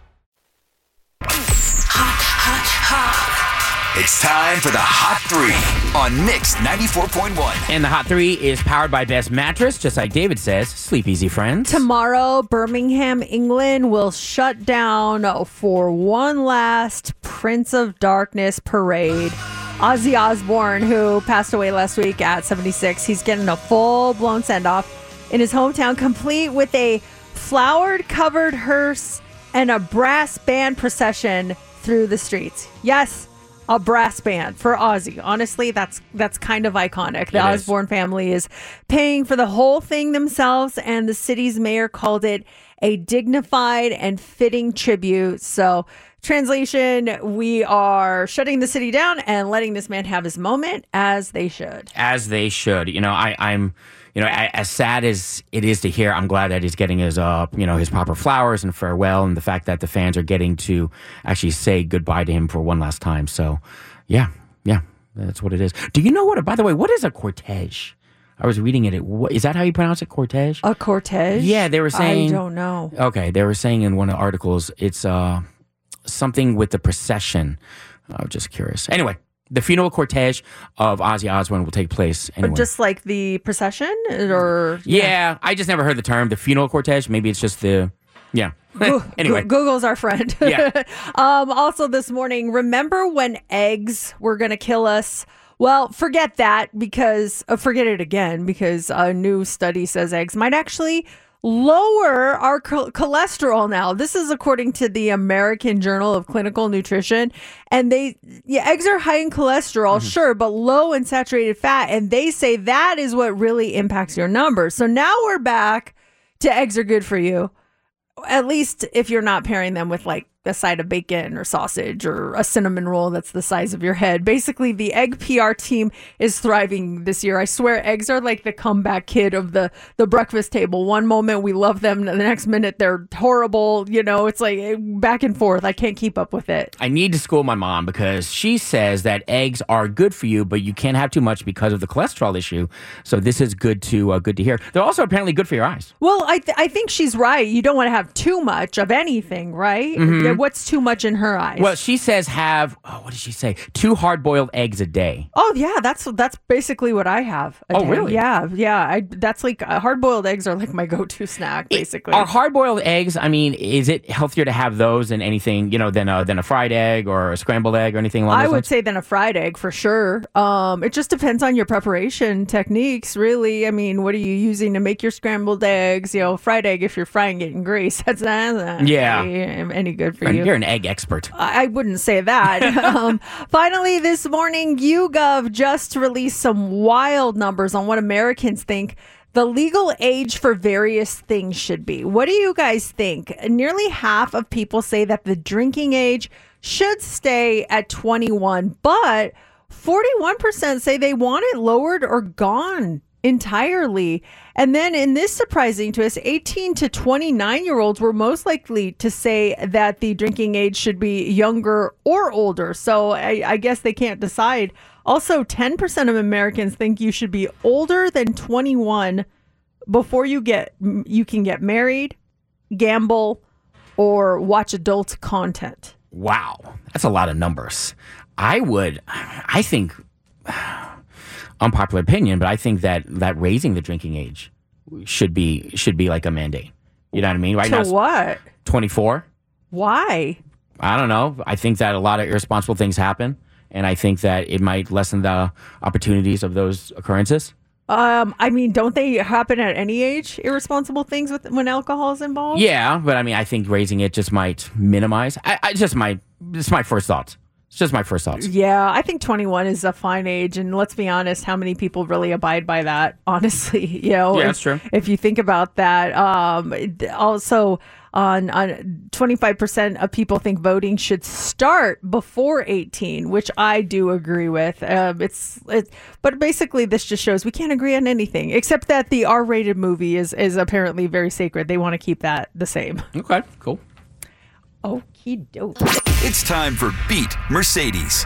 Speaker 7: It's time for the Hot Three on Mix ninety-four point one.
Speaker 9: And the Hot Three is powered by Best Mattress, just like David says. Sleep easy, friends.
Speaker 8: Tomorrow, Birmingham, England will shut down for one last Prince of Darkness parade. Ozzy Osbourne, who passed away last week at seventy-six, he's getting a full-blown send-off in his hometown, complete with a flowered-covered hearse and a brass band procession through the streets. Yes, a brass band for Ozzy. Honestly, that's that's kind of iconic. The
Speaker 9: It is.
Speaker 8: Osbourne family is paying for the whole thing themselves, and the city's mayor called it a dignified and fitting tribute. So, translation, we are shutting the city down and letting this man have his moment, as they should.
Speaker 9: As they should. You know, I, I'm, you know, a- as sad as it is to hear, I'm glad that he's getting his, uh, you know, his proper flowers and farewell, and the fact that the fans are getting to actually say goodbye to him for one last time. So, yeah, yeah, that's what it is. Do you know what? By the way, what is a cortege? I was reading it. What, is that how you pronounce it? Cortege?
Speaker 8: A cortege?
Speaker 9: Yeah, they were saying.
Speaker 8: I don't know.
Speaker 9: Okay, they were saying in one of the articles, it's uh, something with the procession. I was just curious. Anyway, the funeral cortege of Ozzy Osbourne will take place anyway.
Speaker 8: Just like the procession, or
Speaker 9: yeah, I just never heard the term the funeral cortege. Maybe it's just the yeah.
Speaker 8: Go-
Speaker 9: Anyway,
Speaker 8: Google's our friend.
Speaker 9: Yeah.
Speaker 8: um, also this morning, remember when eggs were going to kill us? Well, forget that because uh, forget it again because a new study says eggs might actually lower our cho- cholesterol now. This is according to the American Journal of Clinical Nutrition. And they, yeah, eggs are high in cholesterol,
Speaker 9: Mm-hmm.
Speaker 8: sure, but low in saturated fat. And they say that is what really impacts your numbers. So now we're back to eggs are good for you. At least if you're not pairing them with like a side of bacon or sausage or a cinnamon roll that's the size of your head. Basically, the egg P R team is thriving this year. I swear, eggs are like the comeback kid of the, the breakfast table. One moment we love them, the next minute they're horrible. You know, it's like back and forth. I can't keep up with it.
Speaker 9: I need to school my mom because she says that eggs are good for you, but you can't have too much because of the cholesterol issue. So this is good to uh, good to hear. They're also apparently good for your eyes.
Speaker 8: Well, I th- I think she's right. You don't want to have too much of anything, right?
Speaker 9: Mhm.
Speaker 8: What's too much in her eyes?
Speaker 9: Well, she says have, oh, what did she say? Two hard-boiled eggs a day.
Speaker 8: Oh yeah, that's that's basically what I have. a
Speaker 9: Oh,
Speaker 8: day.
Speaker 9: really?
Speaker 8: Yeah, yeah. I that's like uh, hard boiled eggs are like my go to snack, basically.
Speaker 9: Are hard-boiled eggs, I mean, is it healthier to have those than anything, you know, than a, than a fried egg or a scrambled egg or anything along
Speaker 8: I
Speaker 9: those
Speaker 8: would
Speaker 9: lines?
Speaker 8: say than a fried egg for sure. Um, it just depends on your preparation techniques, really. I mean, what are you using to make your scrambled eggs? You know, fried egg if you're frying it in grease, that's not
Speaker 9: Yeah.
Speaker 8: any, any good for
Speaker 9: And
Speaker 8: you.
Speaker 9: You're an egg expert.
Speaker 8: I I wouldn't say that. um, finally, this morning, YouGov just released some wild numbers on what Americans think the legal age for various things should be. What do you guys think? Nearly half of people say that the drinking age should stay at twenty-one, but forty-one percent say they want it lowered or gone entirely. And then in this surprising twist, eighteen to twenty-nine year olds were most likely to say that the drinking age should be younger or older. So I, I guess they can't decide. Also, ten percent of Americans think you should be older than twenty-one before you get you can get married, gamble, or watch adult content.
Speaker 9: Wow. That's a lot of numbers. I would, I think, unpopular opinion, but I think that, that raising the drinking age should be should be like a mandate. You know what I mean? Right
Speaker 8: To
Speaker 9: now, it's
Speaker 8: what?
Speaker 9: twenty-four.
Speaker 8: Why?
Speaker 9: I don't know. I think that a lot of irresponsible things happen, and I think that it might lessen the opportunities of those occurrences.
Speaker 8: Um, I mean, don't they happen at any age? Irresponsible things with when alcohol is involved.
Speaker 9: Yeah, but I mean, I think raising it just might minimize. I, I just my it's my first thoughts. It's just my first thoughts.
Speaker 8: Yeah, I think twenty-one is a fine age, and let's be honest, how many people really abide by that? Honestly, you know,
Speaker 9: Yeah,
Speaker 8: if,
Speaker 9: that's true.
Speaker 8: If you think about that, um, also on on twenty-five percent of people think voting should start before eighteen, which I do agree with. Um, it's it's, but basically, this just shows we can't agree on anything except that the R-rated movie is is apparently very sacred. They want to keep that the same.
Speaker 9: Okay, cool.
Speaker 8: Okie doke.
Speaker 7: It's time for Beat Mercedes.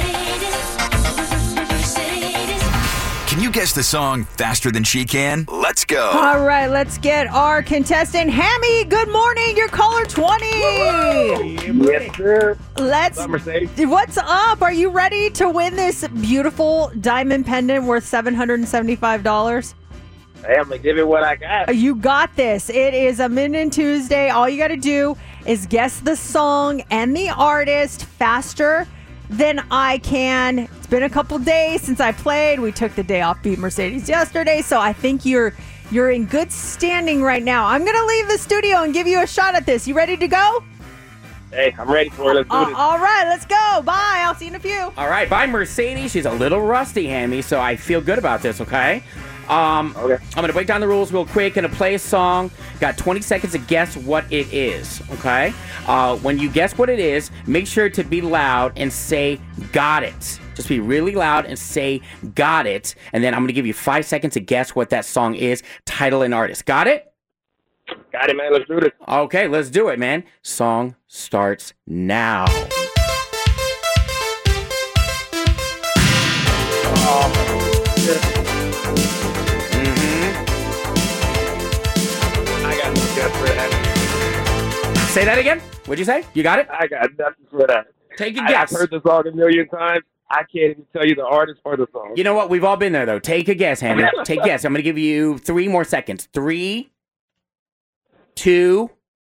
Speaker 7: Can you guess the song faster than she can? Let's go.
Speaker 8: All right, let's get our contestant, Hammy. Good morning. You're caller twenty.
Speaker 19: Yes, sir.
Speaker 8: Let's.
Speaker 19: What's up, Mercedes?
Speaker 8: What's up? Are you ready to win this beautiful diamond pendant worth seven hundred seventy-five dollars?
Speaker 19: Hey, I'm gonna give it what I got.
Speaker 8: You got this. It is a Min Tuesday. All you got to do is guess the song and the artist faster than I can. It's been a couple days since I played. We took the day off Beat Mercedes yesterday, so I think you're you're in good standing right now. I'm gonna leave the studio and give you a shot at this. You ready to go?
Speaker 19: Hey, I'm ready for it. Let's do
Speaker 8: Uh,
Speaker 19: this.
Speaker 8: all right, let's go. Bye. I'll see you in a few.
Speaker 9: All right, bye, Mercedes. She's a little rusty, Hammy, so I feel good about this, okay? Um,
Speaker 19: okay.
Speaker 9: I'm going to break down the rules real quick. Going to play a song. Got twenty seconds to guess what it is, okay? Uh, when you guess what it is, make sure to be loud and say, got it. Just be really loud and say, got it. And then I'm going to give you five seconds to guess what that song is, title and artist. Got it?
Speaker 19: Got it, man. Let's do this.
Speaker 9: Okay, let's do it, man. Song starts now.
Speaker 19: I got no guess for that.
Speaker 9: Say that again. What'd you say? You got it?
Speaker 19: I got nothing for that.
Speaker 9: Take a
Speaker 19: I-
Speaker 9: guess.
Speaker 19: I've heard the song a million times. I can't even tell you the artist or the song.
Speaker 9: You know what? We've all been there, though. Take a guess, Hammy. Take a guess. I'm going to give you three more seconds. Three, two,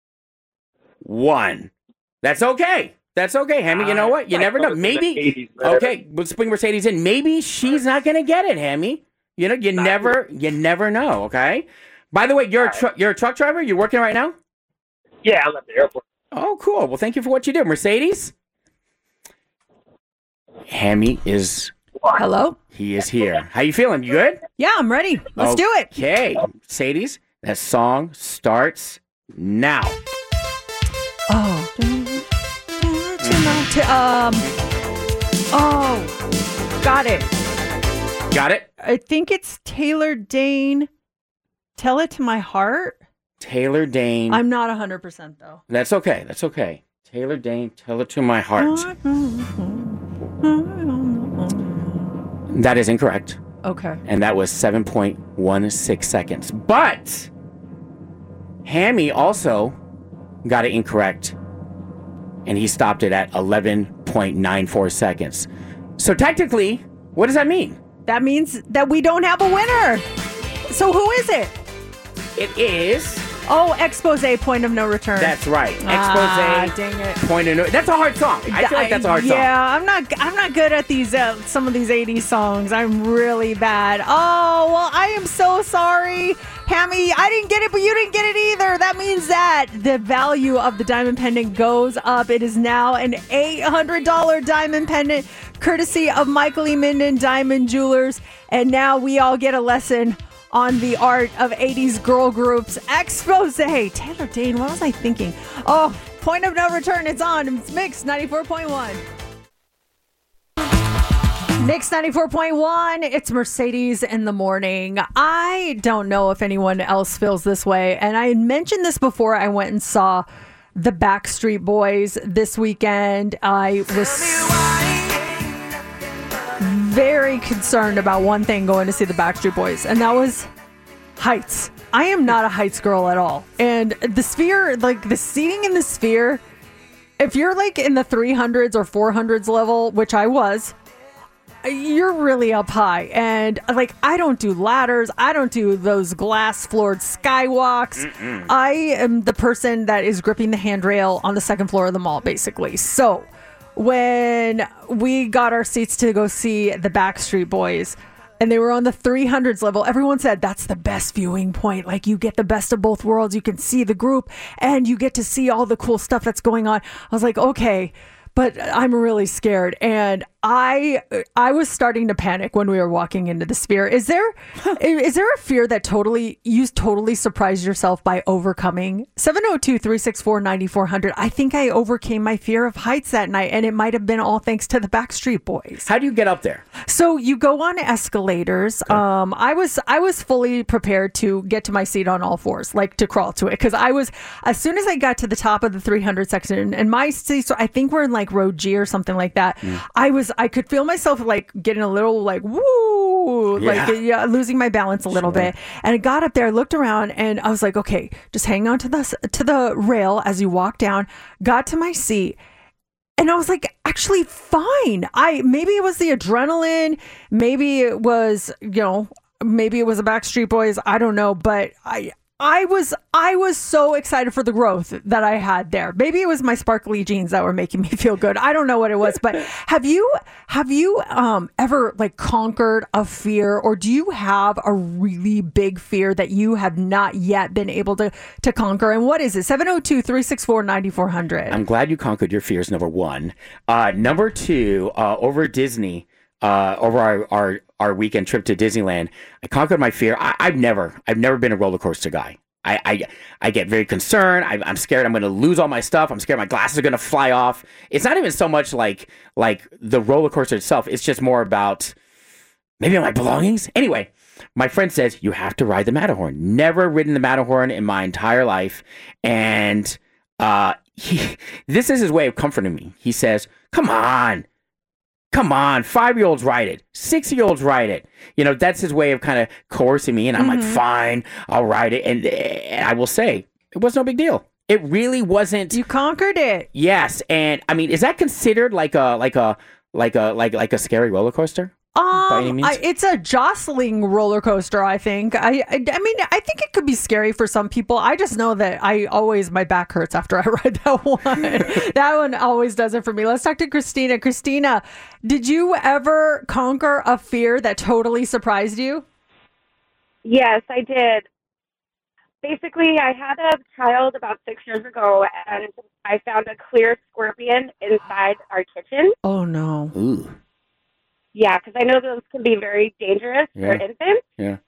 Speaker 9: one. That's okay. That's okay, Hammy. You know what? You never know. Maybe. Okay, let's bring Mercedes in. Maybe she's not going to get it, Hammy. You know, you never, you never know. Okay. By the way, you're a tru- you're a truck driver. You're working right now.
Speaker 19: Yeah, I'm at the airport.
Speaker 9: Oh, cool. Well, thank you for what you do, Mercedes. Hammy is.
Speaker 8: Hello.
Speaker 9: He is here. How you feeling? You good?
Speaker 8: Yeah, I'm ready. Let's do it.
Speaker 9: Okay, Mercedes. That song starts now.
Speaker 8: Oh. T- um. Oh, got it.
Speaker 9: Got it?
Speaker 8: I think it's Taylor Dane. Tell It to My Heart.
Speaker 9: Taylor Dane.
Speaker 8: I'm not one hundred percent though.
Speaker 9: That's okay. That's okay. Taylor Dane, Tell It to My Heart. That is incorrect.
Speaker 8: Okay.
Speaker 9: And that was seven point one six seconds. But Hammy also got it incorrect. And he stopped it at eleven point nine four seconds. So technically, what does that mean?
Speaker 8: That means that we don't have a winner. So who is it?
Speaker 9: It is...
Speaker 8: Oh, Expose, Point of No Return.
Speaker 9: That's right. Expose,
Speaker 8: ah, dang it.
Speaker 9: Point of No... That's a hard song. I feel like that's a hard song.
Speaker 8: Yeah, I'm not I'm not good at these uh, some of these eighties songs. I'm really bad. Oh, well, I am so sorry. Hammy, I didn't get it, but you didn't get it either. That means that the value of the diamond pendant goes up. It is now an eight hundred dollars diamond pendant, courtesy of Michael E. Minden Diamond Jewelers. And now we all get a lesson on the art of eighties girl groups. Expose. Taylor Dane, what was I thinking? Oh, Point of No Return. It's on. It's Mix ninety-four point one. Mix ninety-four point one. It's Mercedes in the morning. I don't know if anyone else feels this way. And I had mentioned this before I went and saw the Backstreet Boys this weekend. I was very concerned about one thing going to see the Backstreet Boys, and that was heights. I am not a heights girl at all. And the Sphere, like the seating in the Sphere, if you're like in the three hundreds or four hundreds level, which I was, you're really up high. And like, I don't do ladders. I don't do those glass floored skywalks. Mm-mm. I am the person that is gripping the handrail on the second floor of the mall, basically. So when we got our seats to go see the Backstreet Boys and they were on the three hundreds level, everyone said that's the best viewing point. Like, you get the best of both worlds. You can see the group and you get to see all the cool stuff that's going on. I was like, okay, but I'm really scared. And I I was starting to panic when we were walking into the Sphere. Is there is there a fear that totally you totally surprised yourself by overcoming? seven oh two, three six four, nine four hundred. I think I overcame my fear of heights that night, and it might have been all thanks to the Backstreet Boys.
Speaker 9: How do you get up there?
Speaker 8: So you go on escalators. Okay. Um, I was I was fully prepared to get to my seat on all fours, like to crawl to it, because I was, as soon as I got to the top of the three hundred section, and my seat, so I think we're in like row G or something like that. Mm. I was I could feel myself like getting a little like woo, yeah. like yeah, losing my balance a little sure. bit. And I got up there, looked around, and I was like, okay, just hang on to the to the rail as you walk down. Got to my seat. And I was like, actually fine. I maybe it was the adrenaline, maybe it was, you know, maybe it was the Backstreet Boys. I don't know, but I I was I was so excited for the growth that I had there. Maybe it was my sparkly jeans that were making me feel good. I don't know what it was, but have you have you um, ever like conquered a fear, or do you have a really big fear that you have not yet been able to to conquer? And what is it? seven oh two, three six four, nine four hundred.
Speaker 9: I'm glad you conquered your fears, number one. Uh, number two, uh, over Disney, uh, over our, our our weekend trip to Disneyland, I conquered my fear. I, I've never, I've never been a roller coaster guy. I, I, I get very concerned. I, I'm scared I'm going to lose all my stuff. I'm scared my glasses are going to fly off. It's not even so much like, like the roller coaster itself. It's just more about maybe my belongings. Anyway, my friend says, you have to ride the Matterhorn. Never ridden the Matterhorn in my entire life. And uh, he, this is his way of comforting me. He says, come on. Come on, five-year-olds ride it. Six-year-olds ride it. You know, that's his way of kind of coercing me. And I'm mm-hmm. like, fine, I'll ride it. And, and I will say, it was no big deal. It really wasn't.
Speaker 8: You conquered it.
Speaker 9: Yes. And I mean, is that considered like a like a like a like like a scary roller coaster?
Speaker 8: Um, I, it's a jostling roller coaster, I think. I, I I mean, I think it could be scary for some people. I just know that I always, my back hurts after I ride that one. That one always does it for me. Let's talk to Christina. Christina, did you ever conquer a fear that totally surprised you?
Speaker 20: Yes, I did. Basically, I had a child about six years ago, and I found a clear scorpion inside our kitchen.
Speaker 8: Oh, no.
Speaker 9: Ooh.
Speaker 20: Yeah, because I know those can be very dangerous
Speaker 9: yeah.
Speaker 20: for infants.
Speaker 9: Yeah.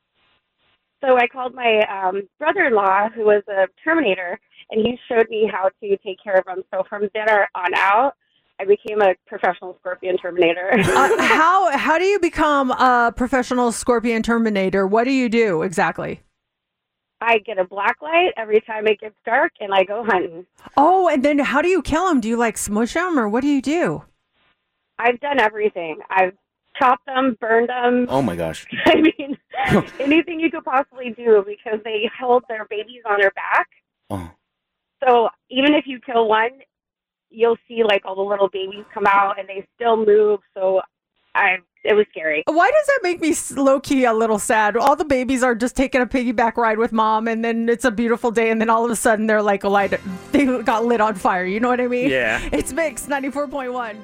Speaker 20: So I called my um, brother-in-law, who was a Terminator, and he showed me how to take care of them. So from dinner on out, I became a professional scorpion terminator.
Speaker 8: uh, how how do you become a professional scorpion terminator? What do you do exactly?
Speaker 20: I get a black light every time it gets dark, and I go hunting.
Speaker 8: Oh, and then how do you kill them? Do you like smush them, or what do you do?
Speaker 20: I've done everything. I've chopped them, burned them.
Speaker 9: Oh my gosh.
Speaker 20: I mean, anything you could possibly do because they hold their babies on their back.
Speaker 9: Oh.
Speaker 20: So even if you kill one, you'll see like all the little babies come out and they still move. So I, it was scary.
Speaker 8: Why does that make me low key a little sad? All the babies are just taking a piggyback ride with mom, and then it's a beautiful day, and then all of a sudden they're like a light. They got lit on fire. You know what I mean?
Speaker 9: Yeah.
Speaker 8: It's Mix ninety-four point one.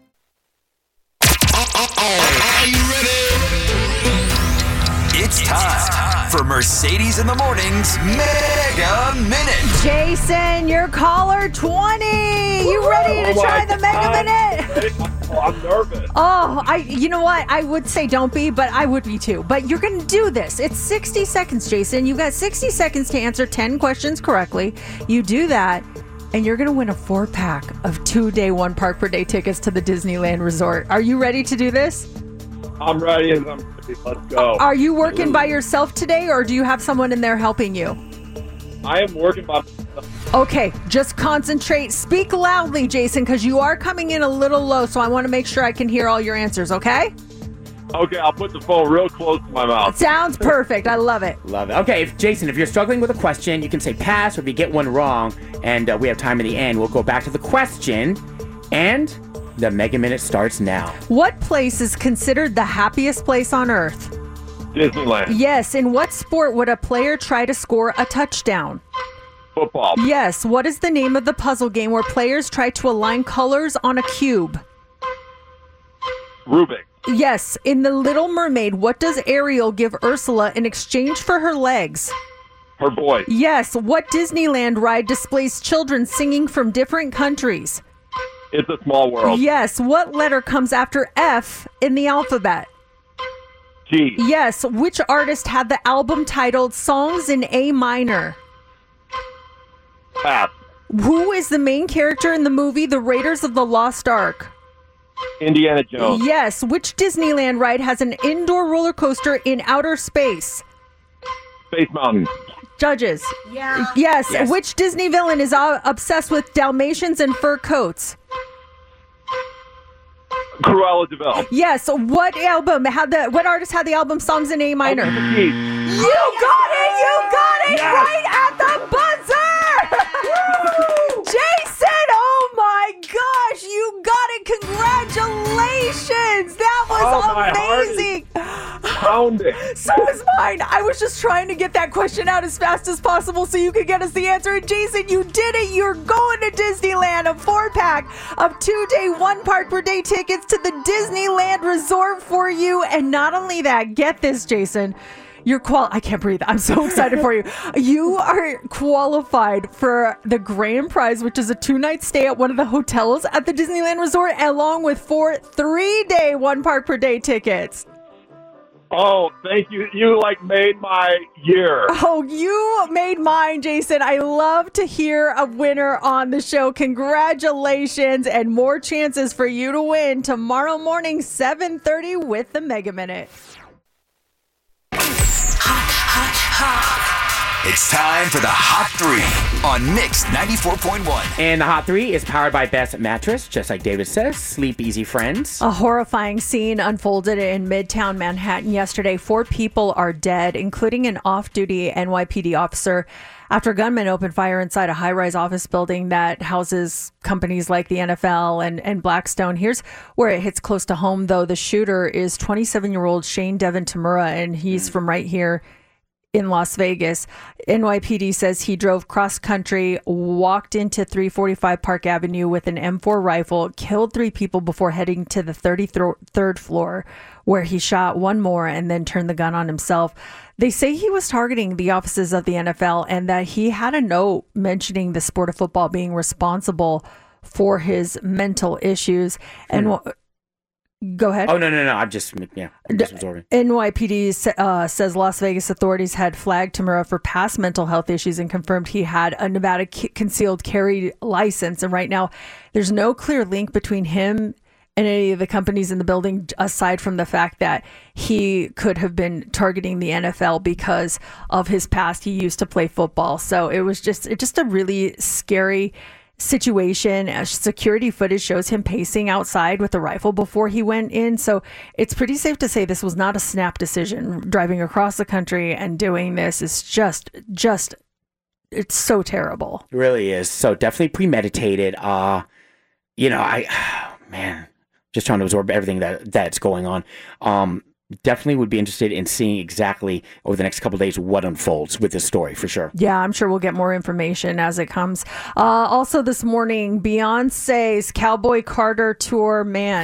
Speaker 7: Are you ready? It's time for Mercedes in the Morning's Mega Minute.
Speaker 8: Jason, you're caller twenty. You ready to
Speaker 19: Oh
Speaker 8: try
Speaker 19: my
Speaker 8: the Mega
Speaker 19: God.
Speaker 8: Minute?
Speaker 19: Oh, I'm nervous.
Speaker 8: Oh, I. You know what? I would say don't be, but I would be too. But you're going to do this. It's sixty seconds, Jason. You've got sixty seconds to answer ten questions correctly. You do that, and you're going to win a four-pack of two-day, one-park-per-day tickets to the Disneyland Resort. Are you ready to do this?
Speaker 19: I'm ready as I'm ready. Let's go.
Speaker 8: Are you working by yourself today, or do you have someone in there helping you?
Speaker 19: I am working by myself.
Speaker 8: Okay, just concentrate. Speak loudly, Jason, because you are coming in a little low, so I want to make sure I can hear all your answers, okay?
Speaker 19: Okay, I'll put the phone real close to my mouth.
Speaker 8: Sounds perfect. I love it.
Speaker 9: Love it. Okay, if, Jason, if you're struggling with a question, you can say pass, or if you get one wrong, and uh, we have time at the end, we'll go back to the question, and the Mega Minute starts now.
Speaker 8: What place is considered the happiest place on earth?
Speaker 19: Disneyland.
Speaker 8: Yes. In what sport would a player try to score a touchdown?
Speaker 19: Football.
Speaker 8: Yes. What is the name of the puzzle game where players try to align colors on a cube?
Speaker 19: Rubik.
Speaker 8: Yes. In The Little Mermaid, what does Ariel give Ursula in exchange for her legs?
Speaker 19: Her voice.
Speaker 8: Yes. What Disneyland ride displays children singing from different countries?
Speaker 19: It's a small world.
Speaker 8: Yes. What letter comes after F in the alphabet?
Speaker 19: G.
Speaker 8: Yes. Which artist had the album titled Songs in A Minor?
Speaker 19: Pass.
Speaker 8: Who is the main character in the movie The Raiders of the Lost Ark?
Speaker 19: Indiana Jones.
Speaker 8: Yes. Which Disneyland ride has an indoor roller coaster in outer space?
Speaker 19: Space Mountain.
Speaker 8: Judges.
Speaker 10: Yeah.
Speaker 8: Yes.
Speaker 19: Yes.
Speaker 8: Which Disney villain is uh, obsessed with Dalmatians and fur coats?
Speaker 19: Cruella de Vil.
Speaker 8: Yes. What album had the? What artist had the album Songs in A Minor?
Speaker 19: Alicia Keys.
Speaker 8: You got it! You got it!
Speaker 19: Yes.
Speaker 8: Right at the buzzer! Jason! Oh my gosh! You got it! Congratulations! That was
Speaker 19: Oh, my heart is
Speaker 8: amazing!
Speaker 19: Pounding.
Speaker 8: So is mine. I was just trying to get that question out as fast as possible so you could get us the answer. And Jason, you did it. You're going to Disneyland. A four-pack of two-day, one-park-per-day tickets to the Disneyland Resort for you. And not only that, get this, Jason. You're qual. I can't breathe. I'm so excited for you. You are qualified for the grand prize, which is a two-night stay at one of the hotels at the Disneyland Resort, along with four three-day, one-park-per-day tickets.
Speaker 19: Oh, thank you. You like made my year.
Speaker 8: Oh, you made mine, Jason. I love to hear a winner on the show. Congratulations, and more chances for you to win tomorrow morning, seven thirty with the Mega Minute.
Speaker 7: It's time for the Hot Three on Mix ninety-four point one.
Speaker 9: And the Hot Three is powered by Best Mattress, just like David says. Sleep easy, friends.
Speaker 8: A horrifying scene unfolded in Midtown Manhattan yesterday. Four people are dead, including an off-duty N Y P D officer, after gunmen opened fire inside a high-rise office building that houses companies like the N F L and, and Blackstone. Here's where it hits close to home, though. The shooter is twenty-seven-year-old Shane Devin Tamura, and he's mm. from right here in Las Vegas. N Y P D says he drove cross-country, walked into three forty-five Park Avenue with an M four rifle, killed three people before heading to the thirty-third floor, where he shot one more and then turned the gun on himself. They say he was targeting the offices of the N F L and that he had a note mentioning the sport of football being responsible for his mental issues. And Go ahead.
Speaker 9: Oh, no, no, no. I'm just, yeah, I'm just absorbing.
Speaker 8: N Y P D uh, says Las Vegas authorities had flagged Tamura for past mental health issues and confirmed he had a Nevada c- concealed carry license. And right now, there's no clear link between him and any of the companies in the building, aside from the fact that he could have been targeting the N F L because of his past. He used to play football. So it was just, it just a really scary situation. Security footage shows him pacing outside with a rifle before he went in. So it's pretty safe to say this was not a snap decision. Driving across the country and doing this is just, just, it's so terrible.
Speaker 9: It really is. So definitely premeditated. Uh, you know, I, man, just trying to absorb everything that that's going on. Um, Definitely would be interested in seeing exactly over the next couple of days what unfolds with this story for sure.
Speaker 8: Yeah, I'm sure we'll get more information as it comes. Uh, also this morning, Beyonce's Cowboy Carter tour, man,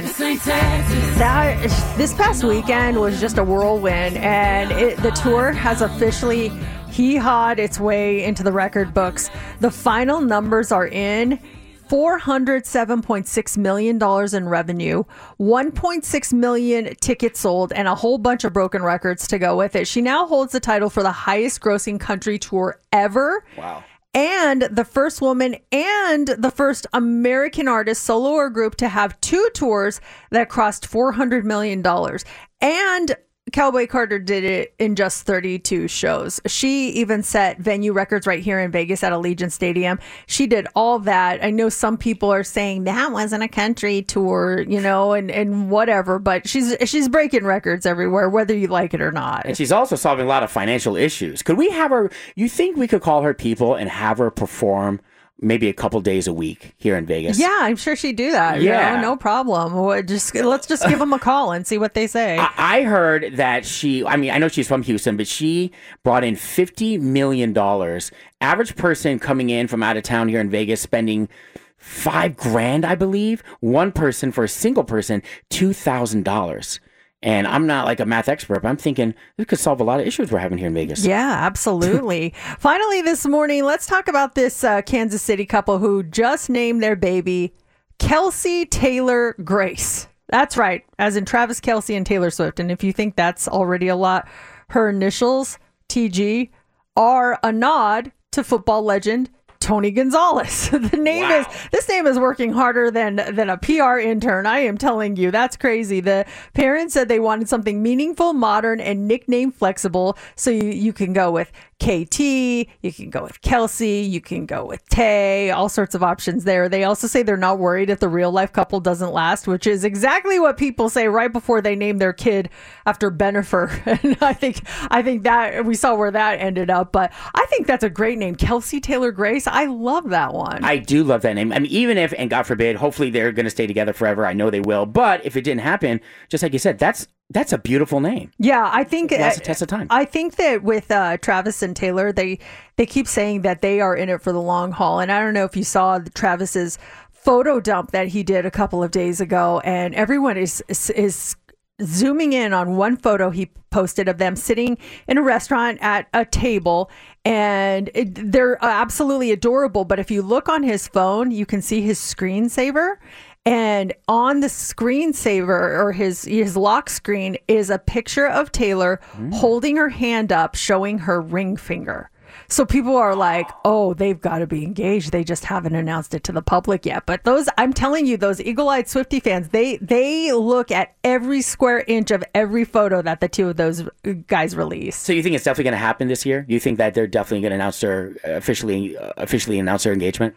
Speaker 8: that this past weekend was just a whirlwind, and it, the tour has officially hee-hawed its way into the record books. The final numbers are in. four hundred seven point six million dollars in revenue, one point six million tickets sold, and a whole bunch of broken records to go with it. She now holds the title for the highest grossing country tour ever.
Speaker 9: Wow.
Speaker 8: And the first woman and the first American artist, solo or group, to have two tours that crossed four hundred million dollars. And Cowboy Carter did it in just thirty-two shows. She even set venue records right here in Vegas at Allegiant Stadium. She did all that. I know some people are saying that wasn't a country tour, you know, and, and whatever, but she's she's breaking records everywhere, whether you like it or not.
Speaker 9: And she's also solving a lot of financial issues. Could we have her, you think we could call her people and have her perform maybe a couple days a week here in Vegas?
Speaker 8: Yeah, I'm sure she'd do that.
Speaker 9: Yeah.
Speaker 8: You know, no problem. We'll just let's just give them a call and see what they say.
Speaker 9: I, I heard that she, I mean, I know she's from Houston, but she brought in fifty million dollars. Average person coming in from out of town here in Vegas spending five grand, I believe. One person for a single person, two thousand dollars. And I'm not like a math expert, but I'm thinking this could solve a lot of issues we're having here in Vegas.
Speaker 8: Yeah, absolutely. Finally, this morning, let's talk about this uh, Kansas City couple who just named their baby Kelsey Taylor Grace. That's right, as in Travis Kelce and Taylor Swift. And if you think that's already a lot, her initials, T G, are a nod to football legend Tony Gonzalez. The name wow. is this name is working harder than than a P R intern. I am telling you, that's crazy. The parents said they wanted something meaningful, modern, and nickname flexible. So you, you can go with K T, you can go with Kelsey, you can go with Tay, all sorts of options there. They also say they're not worried if the real life couple doesn't last, which is exactly what people say right before they name their kid after Benifer. And I think I think that we saw where that ended up. But I think that's a great name, Kelsey Taylor Grace. I love that one.
Speaker 9: I do love that name. I mean, even if, and God forbid, hopefully they're going to stay together forever. I know they will. But if it didn't happen, just like you said, that's That's a beautiful name.
Speaker 8: Yeah, I think
Speaker 9: it lasts a test of time.
Speaker 8: I think that with uh, Travis and Taylor, they they keep saying that they are in it for the long haul. And I don't know if you saw Travis's photo dump that he did a couple of days ago, and everyone is is, is zooming in on one photo he posted of them sitting in a restaurant at a table, and it, they're absolutely adorable. But if you look on his phone, you can see his screensaver. And on the screensaver or his his lock screen is a picture of Taylor mm. holding her hand up, showing her ring finger. So people are like, oh, they've got to be engaged. They just haven't announced it to the public yet. But those, I'm telling you, those eagle-eyed Swiftie fans, they they look at every square inch of every photo that the two of those guys release.
Speaker 9: So you think it's definitely going to happen this year? You think that they're definitely going to announce their officially uh, officially announce their engagement?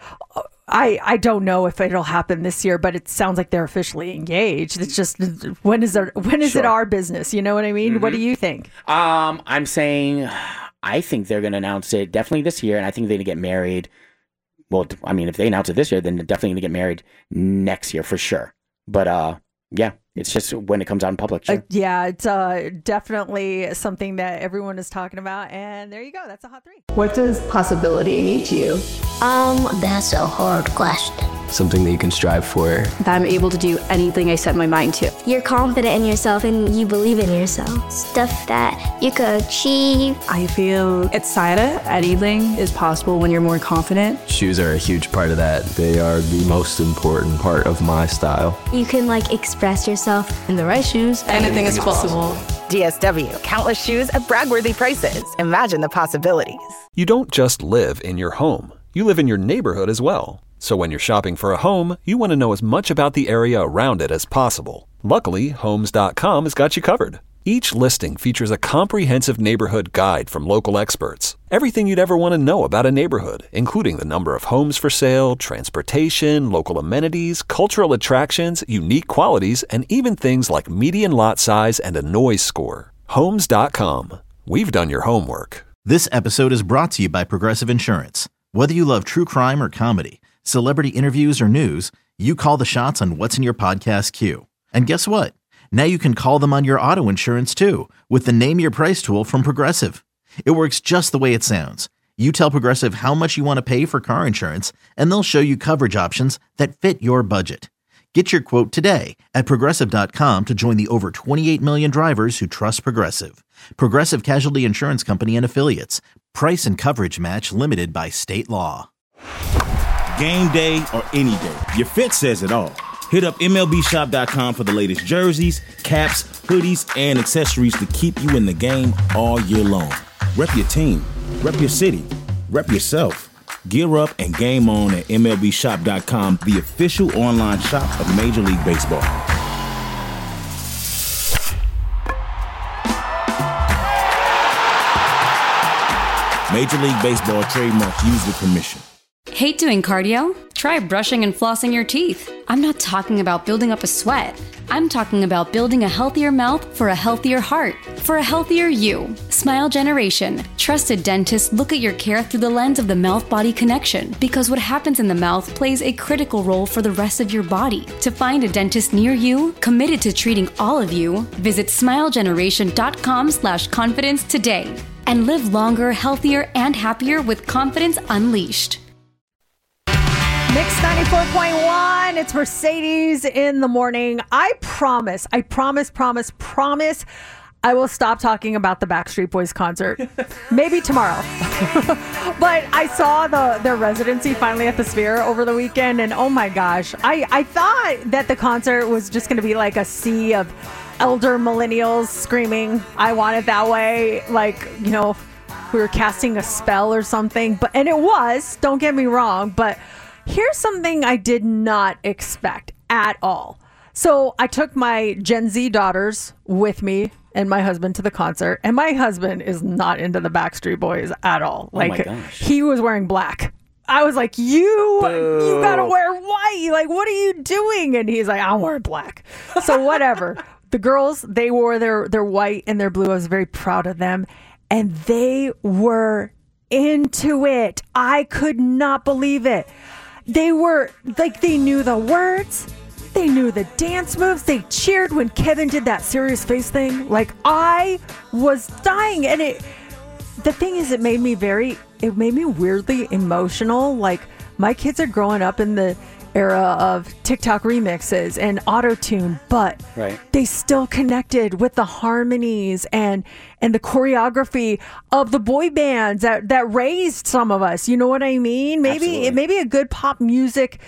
Speaker 8: I, I don't know if it'll happen this year, but it sounds like they're officially engaged. It's just, when is there, when is sure. it our business? You know what I mean? Mm-hmm. What do you think?
Speaker 9: Um, I'm saying, I think they're going to announce it definitely this year, and I think they're going to get married. Well, I mean, if they announce it this year, then they're definitely going to get married next year for sure. But uh, yeah, it's just when it comes out in public. Sure.
Speaker 8: Uh, yeah, it's uh, definitely something that everyone is talking about. And there you go. That's a hot three.
Speaker 21: What does possibility mean to you?
Speaker 16: Um, that's a hard question.
Speaker 17: Something that you can strive for.
Speaker 15: That I'm able to do anything I set my mind to.
Speaker 16: You're confident in yourself and you believe in yourself. Stuff that you could achieve.
Speaker 15: I feel excited. Anything is possible when you're more confident.
Speaker 17: Shoes are a huge part of that.
Speaker 14: They are the most important part of my style.
Speaker 16: You can like express yourself
Speaker 13: yourself in the right shoes,
Speaker 21: Anything is possible.
Speaker 18: D S W, countless shoes at brag-worthy prices. Imagine the possibilities.
Speaker 3: You don't just live in your home. You live in your neighborhood as well. So when you're shopping for a home, you want to know as much about the area around it as possible. Luckily, Homes dot com has got you covered. Each listing features a comprehensive neighborhood guide from local experts. Everything you'd ever want to know about a neighborhood, including the number of homes for sale, transportation, local amenities, cultural attractions, unique qualities, and even things like median lot size and a noise score. Homes dot com. We've done your homework.
Speaker 4: This episode is brought to you by Progressive Insurance. Whether you love true crime or comedy, celebrity interviews or news, you call the shots on what's in your podcast queue. And guess what? Now you can call them on your auto insurance too with the Name Your Price tool from Progressive. It works just the way it sounds. You tell Progressive how much you want to pay for car insurance, and they'll show you coverage options that fit your budget. Get your quote today at Progressive dot com to join the over twenty-eight million drivers who trust Progressive. Progressive Casualty Insurance Company and Affiliates. Price and coverage match limited by state law.
Speaker 5: Game day or any day, your fit says it all. Hit up M L B shop dot com for the latest jerseys, caps, hoodies, and accessories to keep you in the game all year long. Rep your team, rep your city, rep yourself. Gear up and game on at M L B shop dot com, the official online shop of Major League Baseball. Major League Baseball trademark used with permission.
Speaker 1: Hate doing cardio? Try brushing and flossing your teeth. I'm not talking about building up a sweat. I'm talking about building a healthier mouth for a healthier heart, for a healthier you. Smile Generation. Trusted dentists look at your care through the lens of the mouth-body connection, because what happens in the mouth plays a critical role for the rest of your body. To find a dentist near you, committed to treating all of you, visit smile generation dot com slash confidence today. And live longer, healthier, and happier with confidence unleashed.
Speaker 8: Mix ninety-four point one, it's Mercedes in the morning. I promise, I promise, promise, promise, I will stop talking about the Backstreet Boys concert. Maybe tomorrow. But I saw the their residency finally at the Sphere over the weekend, and oh my gosh, I, I thought that the concert was just going to be like a sea of elder millennials screaming, I want it that way, like, you know, we were casting a spell or something. But and it was, don't get me wrong, but here's something I did not expect at all. So I took my Gen Z daughters with me and my husband to the concert, and my husband is not into the Backstreet Boys at all. Like,
Speaker 9: oh my gosh.
Speaker 8: He was wearing black. I was like, you,
Speaker 9: Boo.
Speaker 8: you gotta wear white. Like, what are you doing? And he's like, I'm wearing black. So whatever. The girls, they wore their, their white and their blue. I was very proud of them. And they were into it. I could not believe it. They were like, they knew the words. They knew the dance moves. They cheered when Kevin did that serious face thing. Like, I was dying. And it, the thing is, it made me very, it made me weirdly emotional. Like, my kids are growing up in the era of TikTok remixes and auto-tune, but
Speaker 9: right.
Speaker 8: they still connected with the harmonies and and the choreography of the boy bands that, that raised some of us. You know what I mean? Maybe
Speaker 9: Absolutely.
Speaker 8: maybe a good pop music,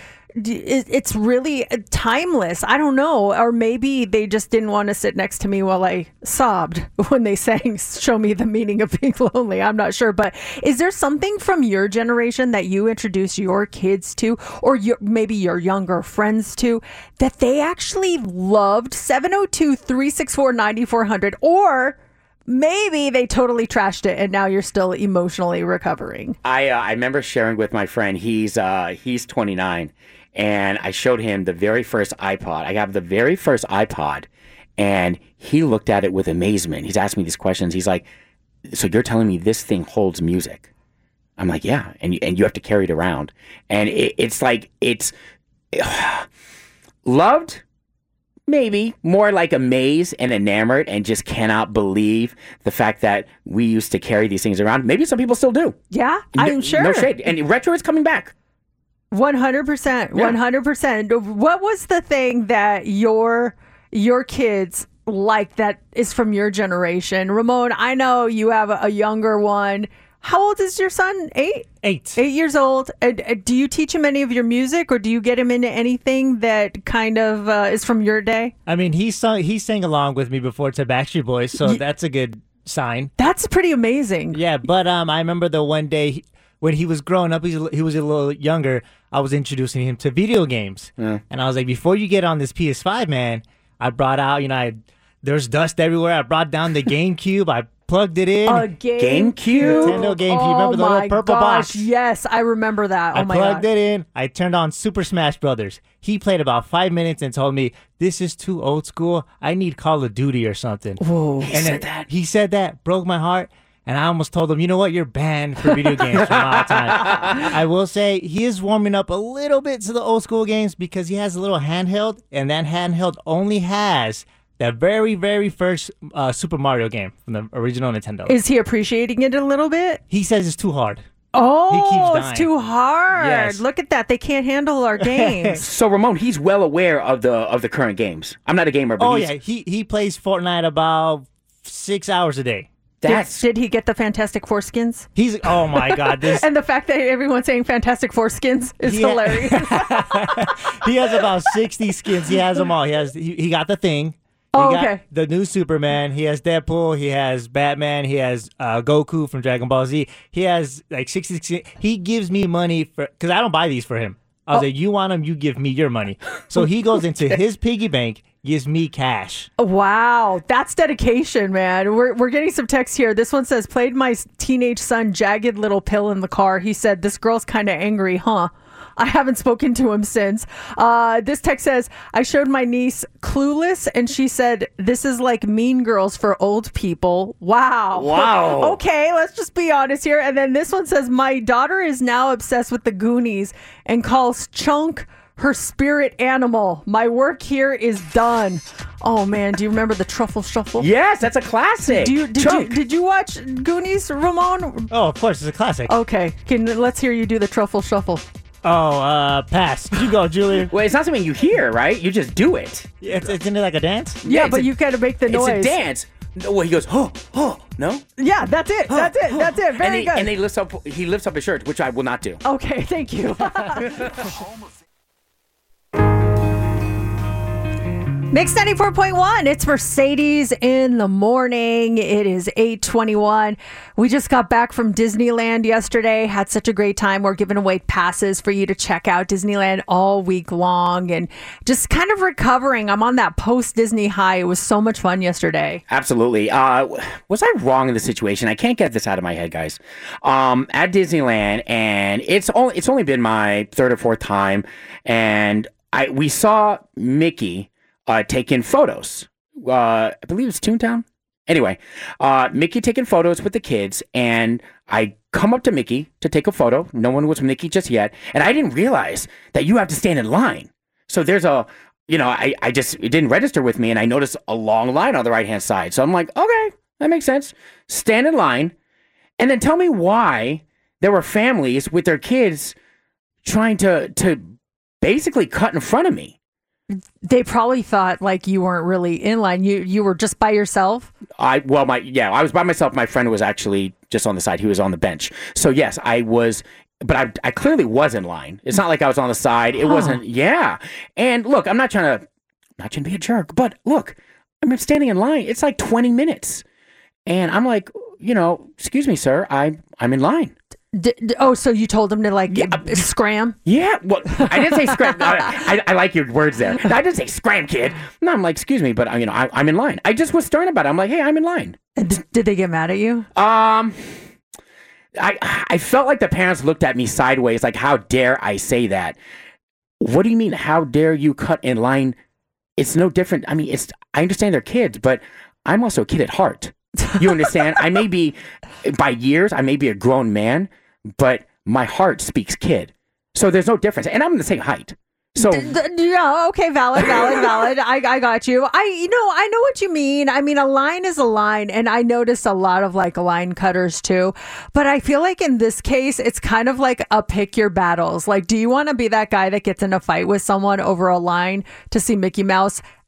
Speaker 8: it's really timeless. I don't know. Or maybe they just didn't want to sit next to me while I sobbed when they sang Show Me the Meaning of Being Lonely. I'm not sure. But is there something from your generation that you introduce your kids to, or your, maybe your younger friends to, that they actually loved? Seven oh two, three six four, nine four hundred, or maybe they totally trashed it and now you're still emotionally recovering.
Speaker 9: I uh, I remember sharing with my friend. He's uh, he's twenty-nine. And I showed him the very first iPod. I have the very first iPod, and he looked at it with amazement. He's asked me these questions. He's like, so you're telling me this thing holds music? I'm like, yeah, and, and you have to carry it around. And it, it's like, it's uh, loved, maybe, more like amazed and enamored and just cannot believe the fact that we used to carry these things around. Maybe some people still do.
Speaker 8: Yeah, I'm
Speaker 9: no,
Speaker 8: sure.
Speaker 9: No shade. And retro is coming back.
Speaker 8: one hundred percent. one hundred percent. What was the thing that your your kids like that is from your generation? Ramon, I know you have a, a younger one. How old is your son? Eight?
Speaker 2: Eight.
Speaker 8: Eight years old. Uh, uh, do you teach him any of your music, or do you get him into anything that kind of uh, is from your day?
Speaker 2: I mean, he sung, he sang along with me before to Backstreet Boys, so
Speaker 8: Ye-
Speaker 2: that's a good sign.
Speaker 8: That's pretty amazing.
Speaker 2: Yeah, but um, I remember the one day he, when he was growing up, he was, he was a little younger, I was introducing him to video games.
Speaker 9: Yeah.
Speaker 2: And I was like, before you get on this P S five, man, I brought out, you know, I, there's dust everywhere. I brought down the GameCube. I plugged it in.
Speaker 8: A GameCube?
Speaker 2: Nintendo GameCube.
Speaker 8: Oh
Speaker 2: Remember the
Speaker 8: my
Speaker 2: little purple
Speaker 8: gosh,
Speaker 2: box?
Speaker 8: yes, I remember that.
Speaker 2: I
Speaker 8: Oh my
Speaker 2: plugged
Speaker 8: god.
Speaker 2: it in. I turned on Super Smash Brothers. He played about five minutes and told me, this is too old school. I need Call of Duty or something.
Speaker 8: Whoa.
Speaker 2: He said that. He said that. Broke my heart. And I almost told him, you know what? You're banned for video games from all time. I will say he is warming up a little bit to the old school games because he has a little handheld, and that handheld only has that very, very first uh, Super Mario game from the original Nintendo.
Speaker 8: Is he appreciating it a little bit?
Speaker 2: He says it's too hard.
Speaker 8: Oh,
Speaker 2: He keeps dying.
Speaker 8: it's too hard.
Speaker 9: Yes.
Speaker 8: Look at that. They can't handle our games.
Speaker 9: So Ramon, he's well aware of the of the current games. I'm not a gamer, but
Speaker 2: Oh,
Speaker 9: he's,
Speaker 2: yeah. He, he plays Fortnite about six hours a day.
Speaker 8: Did, did he get the Fantastic Four skins?
Speaker 2: He's, oh my God. This,
Speaker 8: And the fact that everyone's saying Fantastic Four skins is
Speaker 2: Yeah.
Speaker 8: hilarious.
Speaker 2: he has about sixty skins. He has them all. He has, he, he got the Thing. He
Speaker 8: Oh,
Speaker 2: got
Speaker 8: okay.
Speaker 2: the new Superman. He has Deadpool. He has Batman. He has uh, Goku from Dragon Ball Z. He has like sixty skins. He gives me money for, because I don't buy these for him. I was
Speaker 8: Oh.
Speaker 2: like, you want them, you give me your money. So he goes into his piggy bank, gives me cash.
Speaker 8: Wow, that's dedication, man. We're we're getting some text here. This one says, played my teenage son Jagged Little Pill in the car. He said, this girl's kind of angry, huh? I haven't spoken to him since. Uh, this text says, I showed my niece Clueless, and she said, this is like Mean Girls for old people. Wow.
Speaker 9: Wow.
Speaker 8: Okay, let's just be honest here. And then this one says, my daughter is now obsessed with the Goonies and calls Chunk her spirit animal. My work here is done. Oh man, do you remember the Truffle Shuffle?
Speaker 9: Yes, that's a classic.
Speaker 8: Do you did
Speaker 9: Chunk.
Speaker 8: you did you watch Goonies, Ramon?
Speaker 2: Oh, of course, it's a classic.
Speaker 8: Okay, can let's hear you do the Truffle Shuffle.
Speaker 2: Oh, uh, pass. You go, Julie.
Speaker 9: Well, it's not something you hear, right? You just do it.
Speaker 2: It's, isn't it like a dance?
Speaker 8: Yeah,
Speaker 9: it's
Speaker 8: but
Speaker 9: a-
Speaker 8: you gotta make the
Speaker 9: It's
Speaker 8: noise.
Speaker 9: a dance. No, well, he goes, oh, oh, no.
Speaker 8: Yeah, that's it. That's it. That's it. Very
Speaker 9: and he,
Speaker 8: good.
Speaker 9: And he lifts up. He lifts up his shirt, which I will not do.
Speaker 8: Okay, thank you. Mix ninety-four point one. It's Mercedes in the morning. It is eight twenty-one. We just got back from Disneyland yesterday. Had such a great time. We're giving away passes for you to check out Disneyland all week long and just kind of recovering. I'm on that post-Disney high. It was so much fun yesterday.
Speaker 9: Absolutely. Uh, was I wrong in the situation? I can't get this out of my head, guys. Um, at Disneyland, and it's only it's only been my third or fourth time, and I we saw Mickey uh, taking photos. Uh, I believe it's Toontown. Anyway, uh, Mickey taking photos with the kids, and I come up to Mickey to take a photo. No one was with Mickey just yet, and I didn't realize that you have to stand in line. So there's a You know, I, I just, it didn't register with me, and I noticed a long line on the right-hand side. So I'm like, okay, that makes sense. Stand in line, and then tell me why there were families with their kids trying to to basically cut in front of me.
Speaker 8: They probably thought like you weren't really in line. You you were just by yourself.
Speaker 9: I well, my yeah, I was by myself. My friend was actually just on the side. He was on the bench. So yes, I was. But I, I clearly was in line. It's not like I was on the side. It
Speaker 8: Huh.
Speaker 9: wasn't, yeah. And look, I'm not trying to, not trying to be a jerk, but look, I'm standing in line. It's like twenty minutes. And I'm like, you know, excuse me, sir, I, I'm in line.
Speaker 8: D- d- oh, so you told them to like scram?
Speaker 9: Yeah, well, I didn't say scram. I, I, I like your words there. I didn't say scram, kid. No, I'm like, excuse me, but uh, you know, I, I'm in line. I just was stern about it. I'm like, hey, I'm in line.
Speaker 8: D- did they get mad at you?
Speaker 9: Um... I I felt like the parents looked at me sideways, like, how dare I say that? What do you mean, how dare you cut in line? It's no different. I mean, it's I understand they're kids, but I'm also a kid at heart. You understand? I may be, by years, I may be a grown man, but my heart speaks kid. So there's no difference. And I'm the same height. So
Speaker 8: D- d- yeah, okay, valid, valid, valid. I, I got you. I, you know, I know what you mean. I mean, a line is a line, and I noticed a lot of like line cutters too. But I feel like in this case, it's kind of like a pick your battles. Like, do you want to be that guy that gets in a fight with someone over a line to see Mickey Mouse?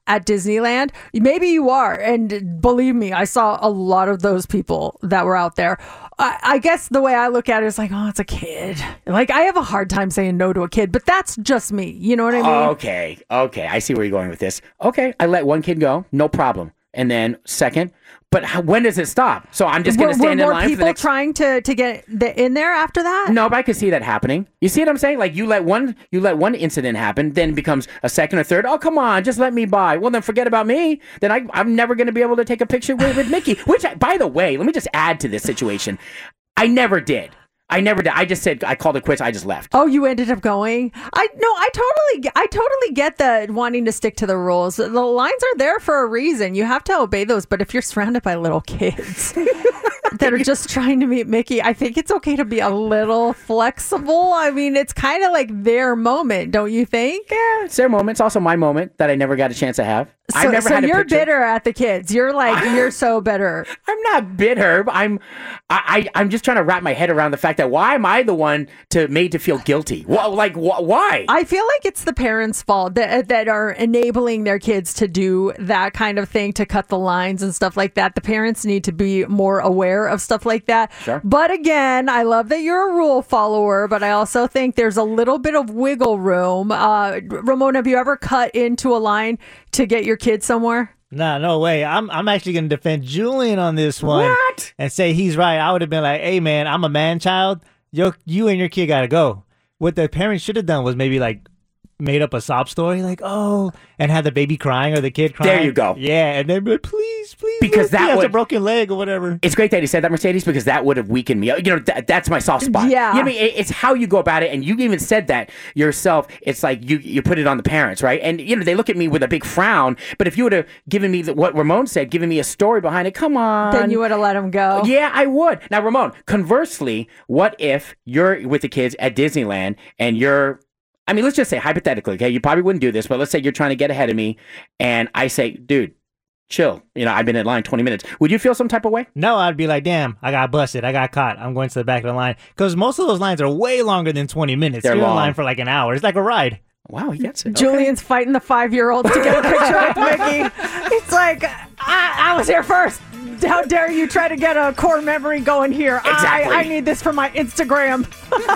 Speaker 8: at Disneyland? Maybe you are. And believe me, I saw a lot of those people that were out there. I, I guess the way I look at it is like, oh, it's a kid. Like, I have a hard time saying no to a kid, but that's just me. You know what I mean?
Speaker 9: Okay. Okay. I see where you're going with this. Okay. I let one kid go. No problem. And then second, but how, when does it stop? So I'm just going to stand in line for the
Speaker 8: people
Speaker 9: next...
Speaker 8: trying to, to get the, in there after that?
Speaker 9: No, but I could see that happening. You see what I'm saying? Like you let one, you let one incident happen, then it becomes a second or third. Oh, come on, just let me by. Well, then forget about me. Then I, I'm never going to be able to take a picture with, with Mickey. Which, I, by the way, let me just add to this situation. I never did. I never did. I just said I called it quits. I just left.
Speaker 8: Oh, you ended up going? I no, I totally, I totally get the wanting to stick to the rules. The lines are there for a reason. You have to obey those. But if you're surrounded by little kids that are just trying to meet Mickey, I think it's okay to be a little flexible. I mean, it's kind of like their moment, don't you think?
Speaker 9: Yeah, it's their moment. It's also my moment that I never got a chance to have.
Speaker 8: So,
Speaker 9: I've never
Speaker 8: so
Speaker 9: had a
Speaker 8: you're
Speaker 9: picture.
Speaker 8: bitter at the kids. You're like, you're so bitter.
Speaker 9: I'm not bitter. I'm, I, I, I'm just trying to wrap my head around the fact that why am I the one to made to feel guilty? Well, like, wh- why?
Speaker 8: I feel like it's the parents' fault that that are enabling their kids to do that kind of thing, to cut the lines and stuff like that. The parents need to be more aware of stuff like that.
Speaker 9: Sure.
Speaker 8: But again, I love that you're a rule follower, but I also think there's a little bit of wiggle room. Uh, Ramon, have you ever cut into a line to get your kid somewhere?
Speaker 2: Nah, no way. I'm I'm actually going to defend Julian on this one.
Speaker 9: What?
Speaker 2: And say he's right. I would have been like, hey, man, I'm a man child. Yo, you and your kid got to go. What the parents should have done was maybe like made up a sob story, like, oh, and had the baby crying or the kid crying.
Speaker 9: There you go.
Speaker 2: Yeah, and then be like, please, please.
Speaker 9: Because
Speaker 2: look,
Speaker 9: that
Speaker 2: he has
Speaker 9: would-
Speaker 2: a broken leg or whatever.
Speaker 9: It's great that he said that, Mercedes, because that would have weakened me. You know, th- that's my soft spot.
Speaker 8: Yeah.
Speaker 9: You know what I mean? It- It's how you go about it, and you even said that yourself. It's like you you put it on the parents, right? And, you know, they look at me with a big frown, but if you would have given me the, what Ramon said, given me a story behind it, come on.
Speaker 8: Then you would have let him go.
Speaker 9: Yeah, I would. Now, Ramon, conversely, what if you're with the kids at Disneyland and you're, I mean, let's just say hypothetically, okay, you probably wouldn't do this, but let's say you're trying to get ahead of me and I say, dude, chill. You know, I've been in line twenty minutes. Would you feel some type of way?
Speaker 2: No, I'd be like, damn, I got busted. I got caught. I'm going to the back of the line. Because most of those lines are way longer than twenty minutes.
Speaker 9: They're
Speaker 2: You're in
Speaker 9: long.
Speaker 2: line for like an hour. It's like a ride.
Speaker 9: Wow, he gets it.
Speaker 8: Julian's fighting the five-year-olds to get a picture with Mickey. It's like, I, I was here first. How dare you try to get a core memory going here?
Speaker 9: Exactly.
Speaker 8: I, I need this for my Instagram.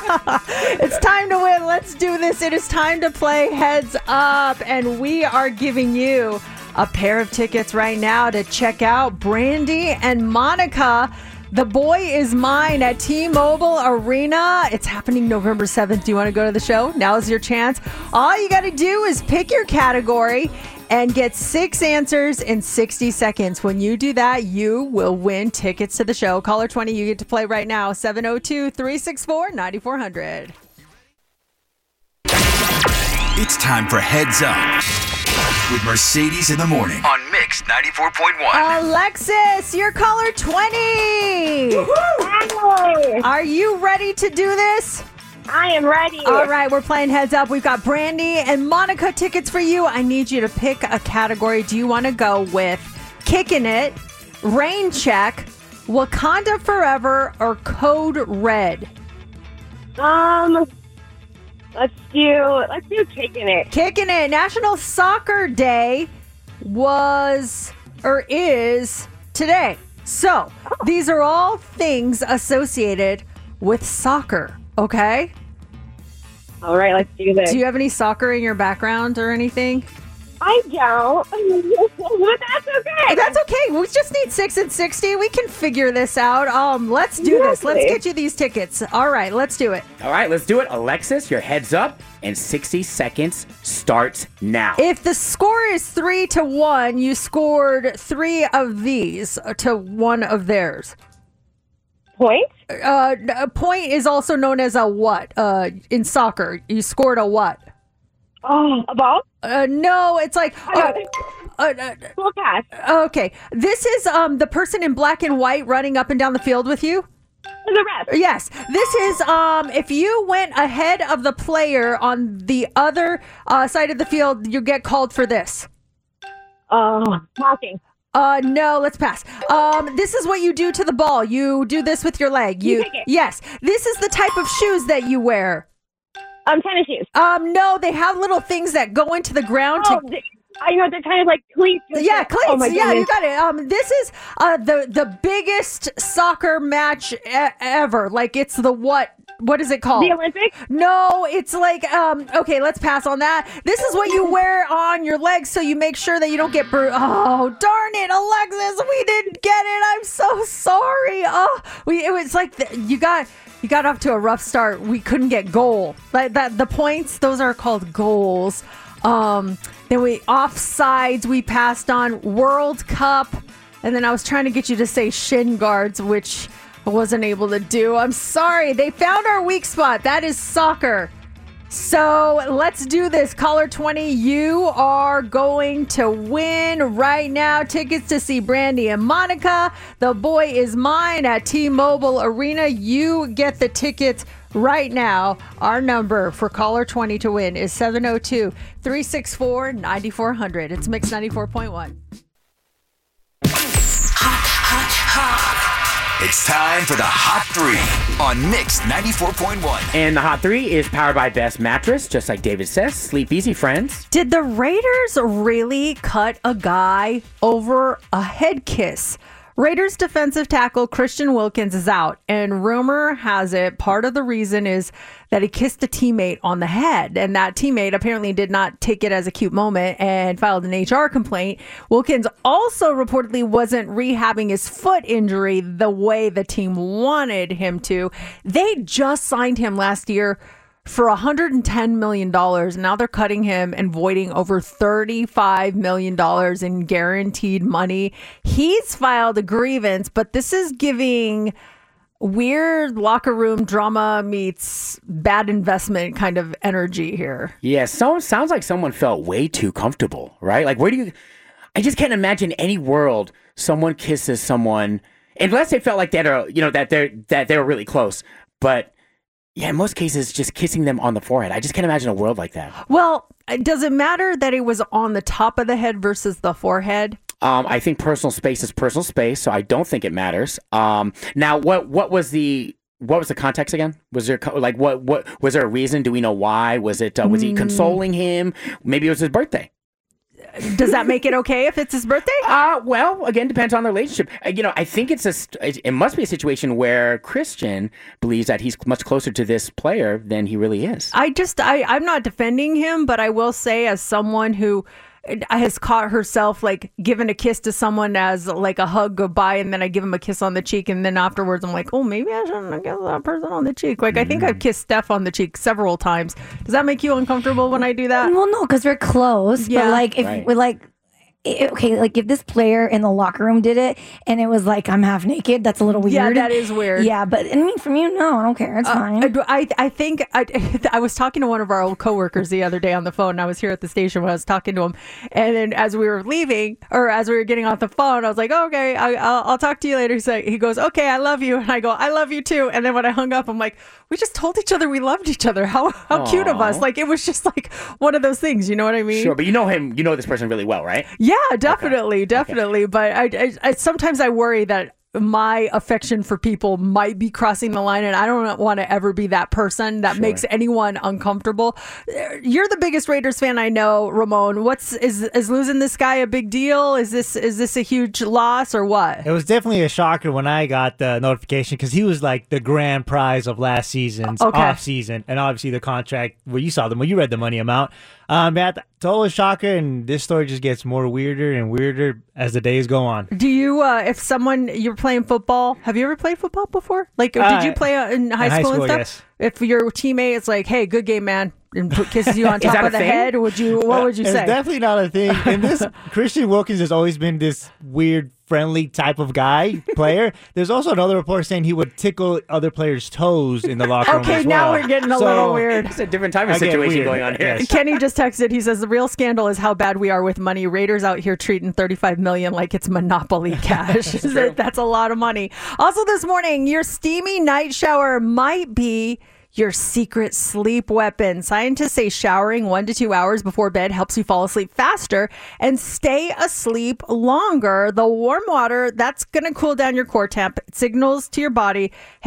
Speaker 8: It's time to win. Let's do this. It is time to play Heads Up, and we are giving you a pair of tickets right now to check out Brandy and Monica. The Boy Is Mine at T-Mobile Arena. It's happening November seventh. Do you want to go to the show? Now's your chance. All you got to do is pick your category and get six answers in sixty seconds. When you do that, you will win tickets to the show. Caller twenty, you get to play right now. seven oh two, three six four, nine four zero zero.
Speaker 7: It's time for Heads Up with Mercedes in the Morning on Mix ninety-four point one.
Speaker 8: Alexis, you're caller twenty. Are you ready to do this?
Speaker 20: I am ready.
Speaker 8: All right, we're playing Heads Up. We've got Brandy and Monica tickets for you. I need you to pick a category. Do you want to go with Kicking It, Rain Check, Wakanda Forever, or Code Red?
Speaker 20: Um, let's do let's do Kicking It.
Speaker 8: Kicking It. National Soccer Day was or is today. So these are all things associated with soccer. Okay.
Speaker 20: All right, let's do this.
Speaker 8: Do you have any soccer in your background or anything?
Speaker 20: I don't. But that's okay.
Speaker 8: That's okay. We just need six and sixty. We can figure this out. Um, let's do this. Let's get you these tickets. All right, let's do it.
Speaker 9: All right, let's do it. Alexis, your heads up, and sixty seconds starts now.
Speaker 8: If the score is three to one, you scored three of these to one of theirs.
Speaker 20: Point?
Speaker 8: Uh, a point is also known as a what? Uh, in soccer, you scored a what?
Speaker 20: Oh, a ball?
Speaker 8: Uh, no, it's like. Uh, uh,
Speaker 20: Full pass.
Speaker 8: Okay, this is um the person in black and white running up and down the field with you.
Speaker 20: The ref.
Speaker 8: Yes, this is um if you went ahead of the player on the other uh, side of the field, you get called for this.
Speaker 20: Oh, blocking.
Speaker 8: Uh, no, let's pass. Um, this is what you do to the ball. You do this with your leg. You,
Speaker 20: You kick it.
Speaker 8: yes. This is the type of shoes that you wear.
Speaker 20: Um, tennis shoes.
Speaker 8: Um, no, they have little things that go into the ground
Speaker 20: Oh,
Speaker 8: to.
Speaker 20: the,
Speaker 12: I know they're kind of like cleats.
Speaker 8: Yeah, cleats.
Speaker 12: Oh my
Speaker 8: yeah, you
Speaker 12: goodness.
Speaker 8: got it. Um, this is uh, the the biggest soccer match e- ever. Like it's the what? What is it called?
Speaker 12: The Olympics?
Speaker 8: No, it's like um. Okay, let's pass on that. This is what you wear on your legs so you make sure that you don't get bruised. Oh, darn it, Alexis, we didn't get it. I'm so sorry. Oh, we it was like the, you got. You got off to a rough start. We couldn't get goal. Like that, the points, those are called goals. Um, then we offsides. We passed on World Cup, and then I was trying to get you to say shin guards, which I wasn't able to do. I'm sorry. They found our weak spot. That is soccer. So let's do this. Caller twenty, you are going to win right now tickets to see Brandy and Monica. The Boy Is Mine at T-Mobile Arena. You get the tickets right now. Our number for caller twenty to win is seven oh two, three six four, nine four zero zero. It's Mix ninety-four point one.
Speaker 7: It's time for the Hot Three on Mix ninety-four point one.
Speaker 9: And the Hot Three is powered by Best Mattress, just like David says. Sleep easy, friends.
Speaker 8: Did the Raiders really cut a guy over a head kiss? Raiders defensive tackle Christian Wilkins is out, and rumor has it part of the reason is that he kissed a teammate on the head, and that teammate apparently did not take it as a cute moment and filed an H R complaint. Wilkins also reportedly wasn't rehabbing his foot injury the way the team wanted him to. They just signed him last year for one hundred ten million dollars. Now they're cutting him and voiding over thirty-five million dollars in guaranteed money. He's filed a grievance, but this is giving weird locker room drama meets bad investment kind of energy here.
Speaker 9: Yeah, so sounds like someone felt way too comfortable, right? Like, where do you... I just can't imagine any world someone kisses someone, unless they felt like that, are, you know, that they're that they were really close, but... Yeah, in most cases, just kissing them on the forehead. I just can't imagine a world like that.
Speaker 8: Well, does it matter that it was on the top of the head versus the forehead?
Speaker 9: Um, I think personal space is personal space, so I don't think it matters. Um, now, what what was the what was the context again? Was there like what what was there a reason? Do we know why? Was it uh, was he consoling him? Maybe it was his birthday.
Speaker 8: Does that make it okay if it's his birthday?
Speaker 9: Uh, well, again, depends on the relationship. Uh, you know, I think it's a, it must be a situation where Christian believes that he's much closer to this player than he really is.
Speaker 8: I just, I, I'm not defending him, but I will say as someone who has caught herself like giving a kiss to someone as like a hug goodbye, and then I give him a kiss on the cheek, and then afterwards I'm like, oh, maybe I shouldn't have kissed that person on the cheek. Like, mm. I think I've kissed Steph on the cheek several times. Does that make you uncomfortable when I do that?
Speaker 10: Well, no, because we're close.
Speaker 8: Yeah.
Speaker 10: But like, if
Speaker 9: Right.
Speaker 10: we're like, it- okay, like if this player in the locker room did it and it was like I'm half naked, that's a little weird.
Speaker 8: Yeah, that is weird.
Speaker 10: Yeah, but I mean, from you, no, I don't care. It's
Speaker 8: Uh,
Speaker 10: fine.
Speaker 8: I, I think I, I was talking to one of our old coworkers the other day on the phone. And I was here at the station when I was talking to him, and then as we were leaving, or as we were getting off the phone, I was like, "Okay, I, I'll, I'll talk to you later." He said, "He goes, okay, I love you," and I go, "I love you too." And then when I hung up, I'm like, "We just told each other we loved each other. How how cute of us!"
Speaker 9: Aw.
Speaker 8: Like, it was just like one of those things. You know what I mean?
Speaker 9: Sure, but you know him, you know this person really well, right?
Speaker 8: Yeah, definitely, definitely. But I, I, I sometimes I worry that my affection for people might be crossing the line, and I don't want to ever be that person that
Speaker 9: Sure.
Speaker 8: makes anyone uncomfortable. You're the biggest Raiders fan I know, Ramon. What's is is losing this guy a big deal? Is this is this a huge loss or what?
Speaker 2: It was definitely a shocker when I got the notification because he was like the grand prize of last season's
Speaker 8: Okay.
Speaker 2: off season, and obviously the contract. Well, you saw them. Well, you read the money amount. Um, that total shocker, and this story just gets more weirder and weirder as the days go on.
Speaker 8: Do you, uh, if someone you're playing football, have you ever played football before? Like,
Speaker 2: Uh,
Speaker 8: did you play uh, in high
Speaker 2: in high
Speaker 8: school and
Speaker 2: school,
Speaker 8: stuff?
Speaker 2: yes.
Speaker 8: If your teammate is like, "Hey, good game, man," and put, kisses you on
Speaker 9: Is
Speaker 8: top
Speaker 9: that
Speaker 8: of
Speaker 9: a
Speaker 8: the
Speaker 9: thing?
Speaker 8: head, would you? What would you
Speaker 2: it's
Speaker 8: say?
Speaker 2: definitely not a thing. And this Christian Wilkins has always been this weird, friendly type of guy, player. There's also another report saying he would tickle other players' toes in the locker room
Speaker 8: Okay,
Speaker 2: as
Speaker 8: now
Speaker 2: well.
Speaker 8: we're getting a
Speaker 2: So-
Speaker 8: little weird.
Speaker 9: It's a different type of
Speaker 2: I get
Speaker 9: situation
Speaker 2: weird,
Speaker 9: going on here.
Speaker 2: yes.
Speaker 8: Kenny just texted. He says the real scandal is how bad we are with money. Raiders out here treating thirty-five million like it's monopoly cash. That- That's a lot of money. Also this morning, your steamy night shower might be your secret sleep weapon. Scientists say showering one to two hours before bed helps you fall asleep faster and stay asleep longer. The warm water, that's going to cool down your core temp. It signals to your body, hey,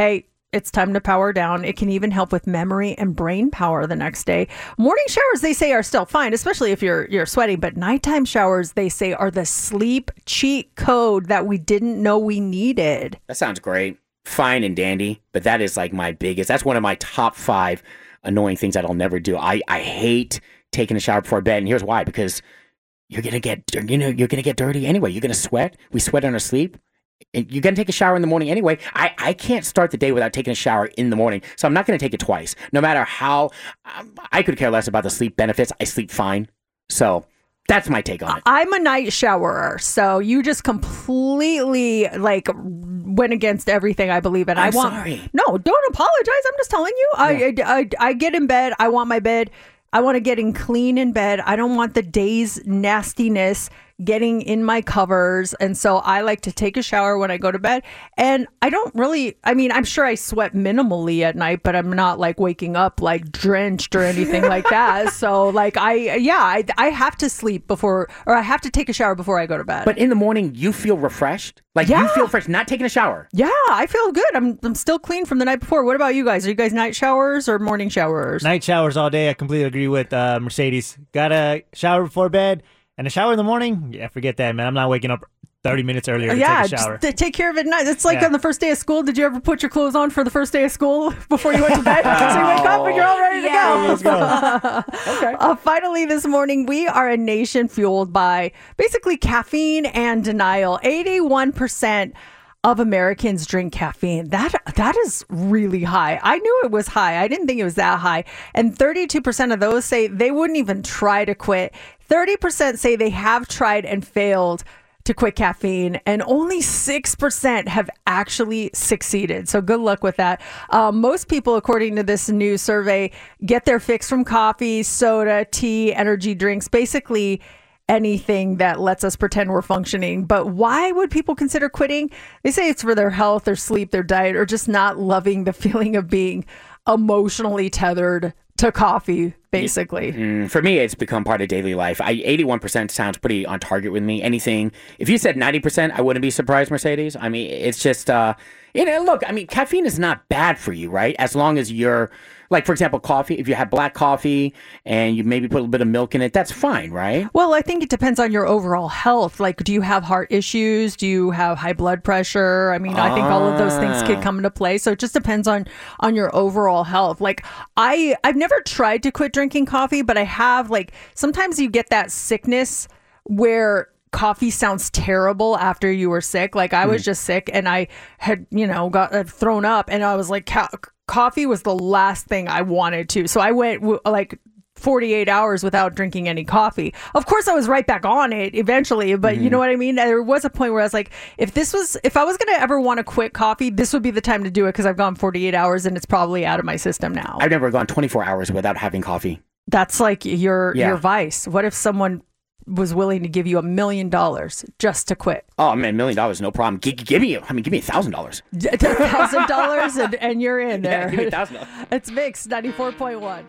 Speaker 8: it's time to power down. It can even help with memory and brain power the next day. Morning showers, they say, are still fine, especially if you're you're sweating. But nighttime showers, they say, are the sleep cheat code that we didn't know we needed.
Speaker 9: That sounds great. Fine and dandy. But that is like my biggest, that's one of my top five annoying things that I'll never do. I, I hate taking a shower before bed. And here's why. Because you're going to get, you know, you're going to get dirty anyway. You're going to sweat. We sweat in our sleep. And you're going to take a shower in the morning anyway. I, I can't start the day without taking a shower in the morning. So I'm not going to take it twice. No matter how, um, I could care less about the sleep benefits. I sleep fine. So that's my take on it.
Speaker 8: I'm a night showerer. So you just completely like went against everything I believe in.
Speaker 9: I'm
Speaker 8: I want,
Speaker 9: sorry.
Speaker 8: No, don't apologize. I'm just telling you. I, I, I, I get in bed. I want my bed. I want to get in clean in bed. I don't want the day's nastiness getting in my covers. And so I like to take a shower when I go to bed. And I don't really, I mean, I'm sure I sweat minimally at night, but I'm not like waking up like drenched or anything like that. So like I, yeah, I, I have to sleep before, or I have to take a shower before I go to bed.
Speaker 9: But in the morning, you feel refreshed? Like
Speaker 8: Yeah.
Speaker 9: you feel fresh, not taking a shower?
Speaker 8: Yeah, I feel good. I'm I'm still clean from the night before. What about you guys? Are you guys night showers or morning showers?
Speaker 2: Night showers all day. I completely agree with uh, Mercedes. Got a shower before bed and a shower in the morning. Yeah, forget that, man. I'm not waking up thirty minutes earlier to
Speaker 8: yeah,
Speaker 2: take a shower.
Speaker 8: just to take care of it at night. It's like
Speaker 2: Yeah.
Speaker 8: on the first day of school. Did you ever put your clothes on for the first day of school before you went to bed? So you wake up and you're all ready
Speaker 2: Yeah,
Speaker 8: to
Speaker 2: let's
Speaker 8: go.
Speaker 2: go.
Speaker 8: Okay. Uh, finally, this morning, we are a nation fueled by basically caffeine and denial. eighty-one percent of Americans drink caffeine. That that is really high. I knew it was high. I didn't think it was that high. And thirty-two percent of those say they wouldn't even try to quit. thirty percent say they have tried and failed to quit caffeine, and only six percent have actually succeeded. So good luck with that. Um, most people, according to this new survey, get their fix from coffee, soda, tea, energy drinks, basically anything that lets us pretend we're functioning. But why would people consider quitting? They say it's for their health, their sleep, their diet, or just not loving the feeling of being emotionally tethered to coffee, basically.
Speaker 9: Mm, for me, it's become part of daily life. I eighty-one percent sounds pretty on target with me. Anything, if you said ninety percent, I wouldn't be surprised, Mercedes. I mean, it's just, uh, you know, look, I mean, caffeine is not bad for you, right? As long as you're, like, for example, coffee, if you have black coffee and you maybe put a little bit of milk in it, that's fine, right?
Speaker 8: Well, I think it depends on your overall health. Like, do you have heart issues? Do you have high blood pressure? I mean, I think all of those things could come into play. So it just depends on on your overall health. Like, I, I've never tried to quit drinking coffee, but I have, like, sometimes you get that sickness where coffee sounds terrible after you were sick. Like, I was
Speaker 9: Mm.
Speaker 8: just sick and I had, you know, got uh, thrown up, and I was like, ca- coffee was the last thing I wanted to. So I went w- like forty-eight hours without drinking any coffee. Of course, I was right back on it eventually, but you know what I mean? There was a point where I was like, if this was, if I was going to ever want to quit coffee, this would be the time to do it, because I've gone forty-eight hours and it's probably out of my system now.
Speaker 9: I've never gone twenty-four hours without having coffee.
Speaker 8: That's like your
Speaker 9: Yeah.
Speaker 8: your vice. What if someone was willing to give you a million dollars just to quit?
Speaker 9: Oh, man, a million dollars, no problem. G- give me, I mean, give me a thousand dollars.
Speaker 8: A thousand dollars and and you're in
Speaker 9: Yeah,
Speaker 8: there.
Speaker 9: give me a thousand dollars.
Speaker 8: It's Mix ninety-four point one.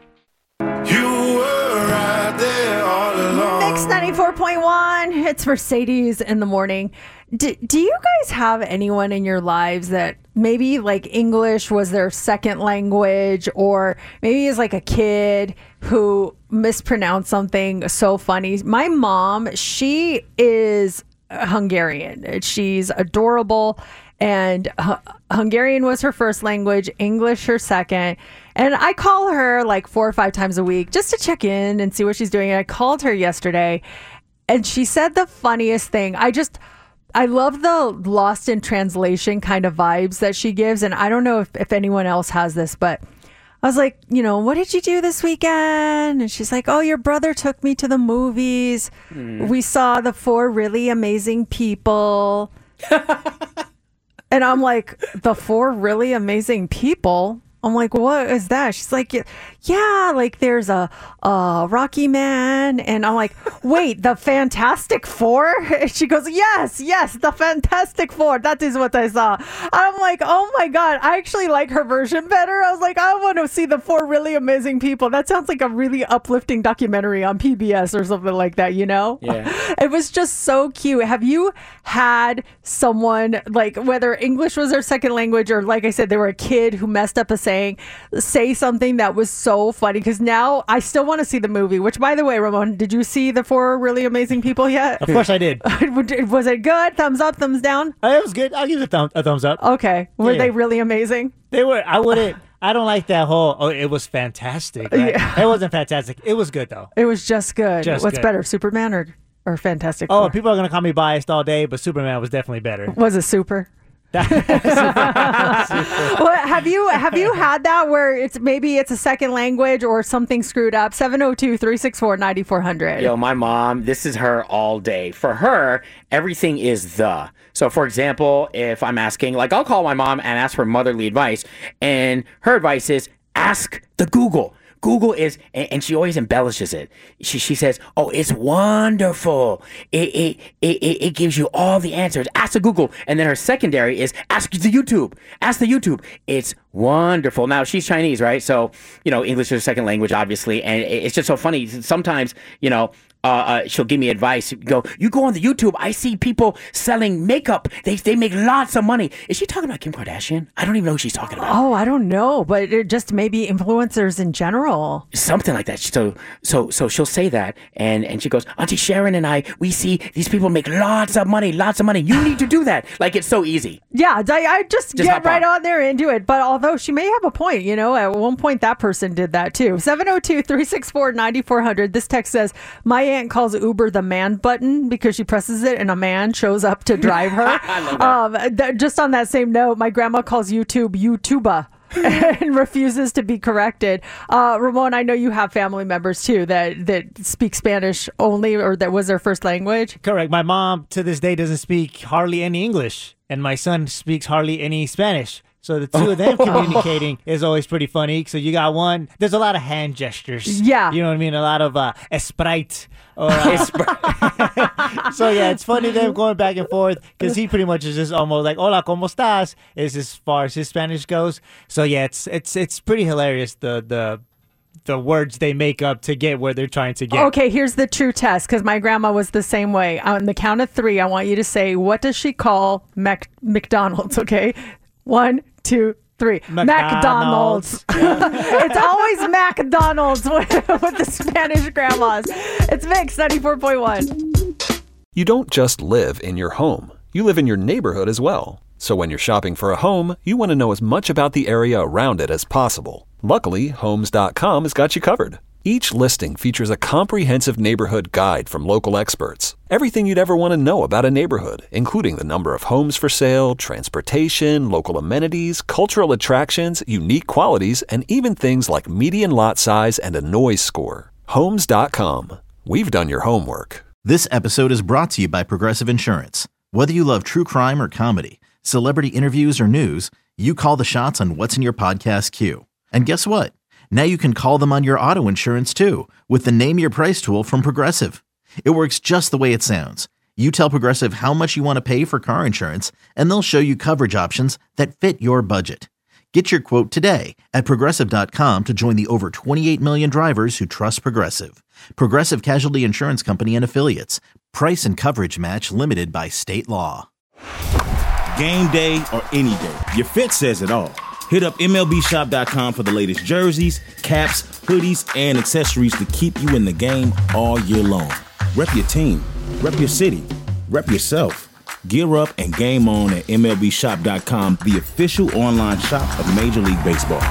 Speaker 11: You were right there all along.
Speaker 8: Mix ninety-four point one. It's Mercedes in the morning. Do, do you guys have anyone in your lives that maybe like English was their second language, or maybe is like a kid who mispronounced something so funny? My mom, she is Hungarian. She's adorable. And uh, Hungarian was her first language, English her second. And I call her like four or five times a week just to check in and see what she's doing. And I called her yesterday and she said the funniest thing. I just, I love the lost in translation kind of vibes that she gives. And I don't know if, if anyone else has this, but I was like, you know, what did you do this weekend? And she's like, oh, your brother took me to the movies.
Speaker 11: Mm.
Speaker 8: We saw The Four Really Amazing People. And I'm like, The Four Really Amazing People? I'm like, what is that? She's like, yeah, like there's a, a Rocky Man. And I'm like, wait, the Fantastic Four? And she goes, yes, yes, the Fantastic Four. That is what I saw. I'm like, oh my God, I actually like her version better. I was like, I want to see The Four Really Amazing People. That sounds like a really uplifting documentary on P B S or something like that, you know?
Speaker 9: Yeah.
Speaker 8: But it was just so cute. Have you had someone, like, whether English was their second language or, like I said, they were a kid who messed up a saying, say something that was so funny? Because now I still want to see the movie, which, by the way, Ramon, did you see The Four Really Amazing People yet?
Speaker 2: Of course I did.
Speaker 8: Was it good? Thumbs up, thumbs down?
Speaker 2: Uh, it was good. I'll give it a, thumb, a thumbs up.
Speaker 8: Okay. Were
Speaker 2: Yeah.
Speaker 8: they really amazing?
Speaker 2: They were. I wouldn't. I don't like that whole, oh, it was fantastic. Right?
Speaker 8: Yeah.
Speaker 2: It wasn't fantastic. It was good, though.
Speaker 8: It was just good.
Speaker 2: Just
Speaker 8: What's
Speaker 2: good.
Speaker 8: better, Superman or, or Fantastic
Speaker 2: Oh,
Speaker 8: Four?
Speaker 2: people are going to call me biased all day, but Superman was definitely better.
Speaker 8: Was it super? Well, have you have you had that where it's maybe it's a second language or something screwed up? seven oh two, three six four, nine four hundred.
Speaker 9: Yo, my mom, this is her all day. For her, everything is the. So, for example, if I'm asking, like, I'll call my mom and ask for motherly advice, and her advice is ask the Google. Google is, and, and she always embellishes it. She she says, "Oh, it's wonderful. It it, it it it gives you all the answers. Ask the Google." And then her secondary is ask the YouTube. Ask the YouTube. It's wonderful. Now she's Chinese, right? So you know English is her second language, obviously, and it, it's just so funny. Sometimes you know. Uh, uh, she'll give me advice. Go, you go on the YouTube. I see people selling makeup. They they make lots of money. Is she talking about Kim Kardashian? I don't even know who she's talking about.
Speaker 8: Oh, I don't know, but it just maybe influencers in general.
Speaker 9: Something like that. So so so she'll say that, and and she goes, Auntie Sharon and I, we see these people make lots of money, lots of money. You need to do that. Like it's so easy.
Speaker 8: Yeah, I, I just,
Speaker 9: Just
Speaker 8: get
Speaker 9: hop
Speaker 8: right
Speaker 9: on.
Speaker 8: on there and do it. But although she may have a point, you know, at one point that person did that too. seven oh two, three six four, nine four hundred. This text says, my aunt calls Uber the man button because she presses it and a man shows up to drive her. um, th- just on that same note, my grandma calls YouTube YouTuber. And refuses to be corrected. Uh, Ramon, I know you have family members too that, that speak Spanish only, or that was their first language.
Speaker 2: Correct. My mom to this day doesn't speak hardly any English, and my son speaks hardly any Spanish. So the two of them communicating is always pretty funny. So you got one. There's a lot of hand gestures.
Speaker 8: Yeah.
Speaker 2: You know what I mean? A lot of uh, Sprite. Or, uh, so yeah, it's funny them going back and forth because he pretty much is just almost like "Hola, cómo estás?" is as far as his Spanish goes. So yeah, it's it's it's pretty hilarious the the the words they make up to get where they're trying to get.
Speaker 8: Okay, here's the true test because my grandma was the same way. On the count of three, I want you to say, what does she call Mac- McDonald's? Okay, one, two, three.
Speaker 2: McDonald's.
Speaker 8: McDonald's. It's always McDonald's with, with the Spanish grandmas. It's Mix ninety-four point one.
Speaker 3: You don't just live in your home. You live in your neighborhood as well. So when you're shopping for a home, you want to know as much about the area around it as possible. Luckily, Homes dot com has got you covered. Each listing features a comprehensive neighborhood guide from local experts. Everything you'd ever want to know about a neighborhood, including the number of homes for sale, transportation, local amenities, cultural attractions, unique qualities, and even things like median lot size and a noise score. Homes dot com. We've done your homework.
Speaker 4: This episode is brought to you by Progressive Insurance. Whether you love true crime or comedy, celebrity interviews or news, you call the shots on what's in your podcast queue. And guess what? Now you can call them on your auto insurance too with the Name Your Price tool from Progressive. It works just the way it sounds. You tell Progressive how much you want to pay for car insurance, and they'll show you coverage options that fit your budget. Get your quote today at Progressive dot com to join the over twenty-eight million drivers who trust Progressive. Progressive Casualty Insurance Company and Affiliates. Price and coverage match limited by state law.
Speaker 5: Game day or any day, your fit says it all. Hit up M L B shop dot com for the latest jerseys, caps, hoodies, and accessories to keep you in the game all year long. Rep your team, rep your city, rep yourself. Gear up and game on at M L B shop dot com, the official online shop of Major League Baseball.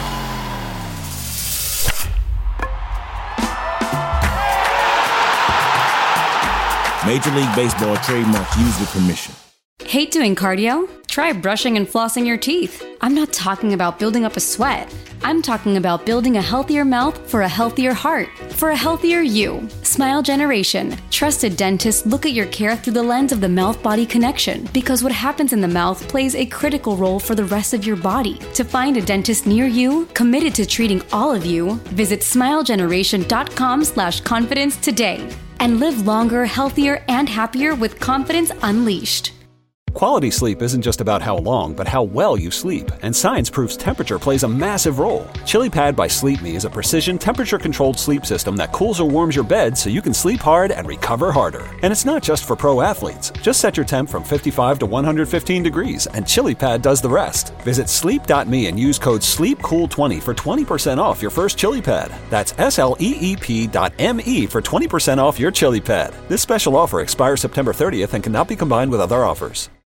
Speaker 5: Major League Baseball trademark used with permission.
Speaker 1: Hate doing cardio? Try brushing and flossing your teeth. I'm not talking about building up a sweat. I'm talking about building a healthier mouth for a healthier heart, for a healthier you. Smile Generation. Trusted dentists look at your care through the lens of the mouth-body connection because what happens in the mouth plays a critical role for the rest of your body. To find a dentist near you, committed to treating all of you, visit smile generation dot com slash confidence today and live longer, healthier, and happier with confidence unleashed.
Speaker 3: Quality sleep isn't just about how long, but how well you sleep, and science proves temperature plays a massive role. ChiliPad by Sleep Me is a precision temperature-controlled sleep system that cools or warms your bed so you can sleep hard and recover harder. And it's not just for pro athletes. Just set your temp from fifty-five to one hundred fifteen degrees, and ChiliPad does the rest. Visit sleep dot me and use code sleep cool twenty for twenty percent off your first ChiliPad. That's S L E E P dot M E for twenty percent off your ChiliPad. This special offer expires September thirtieth and cannot be combined with other offers.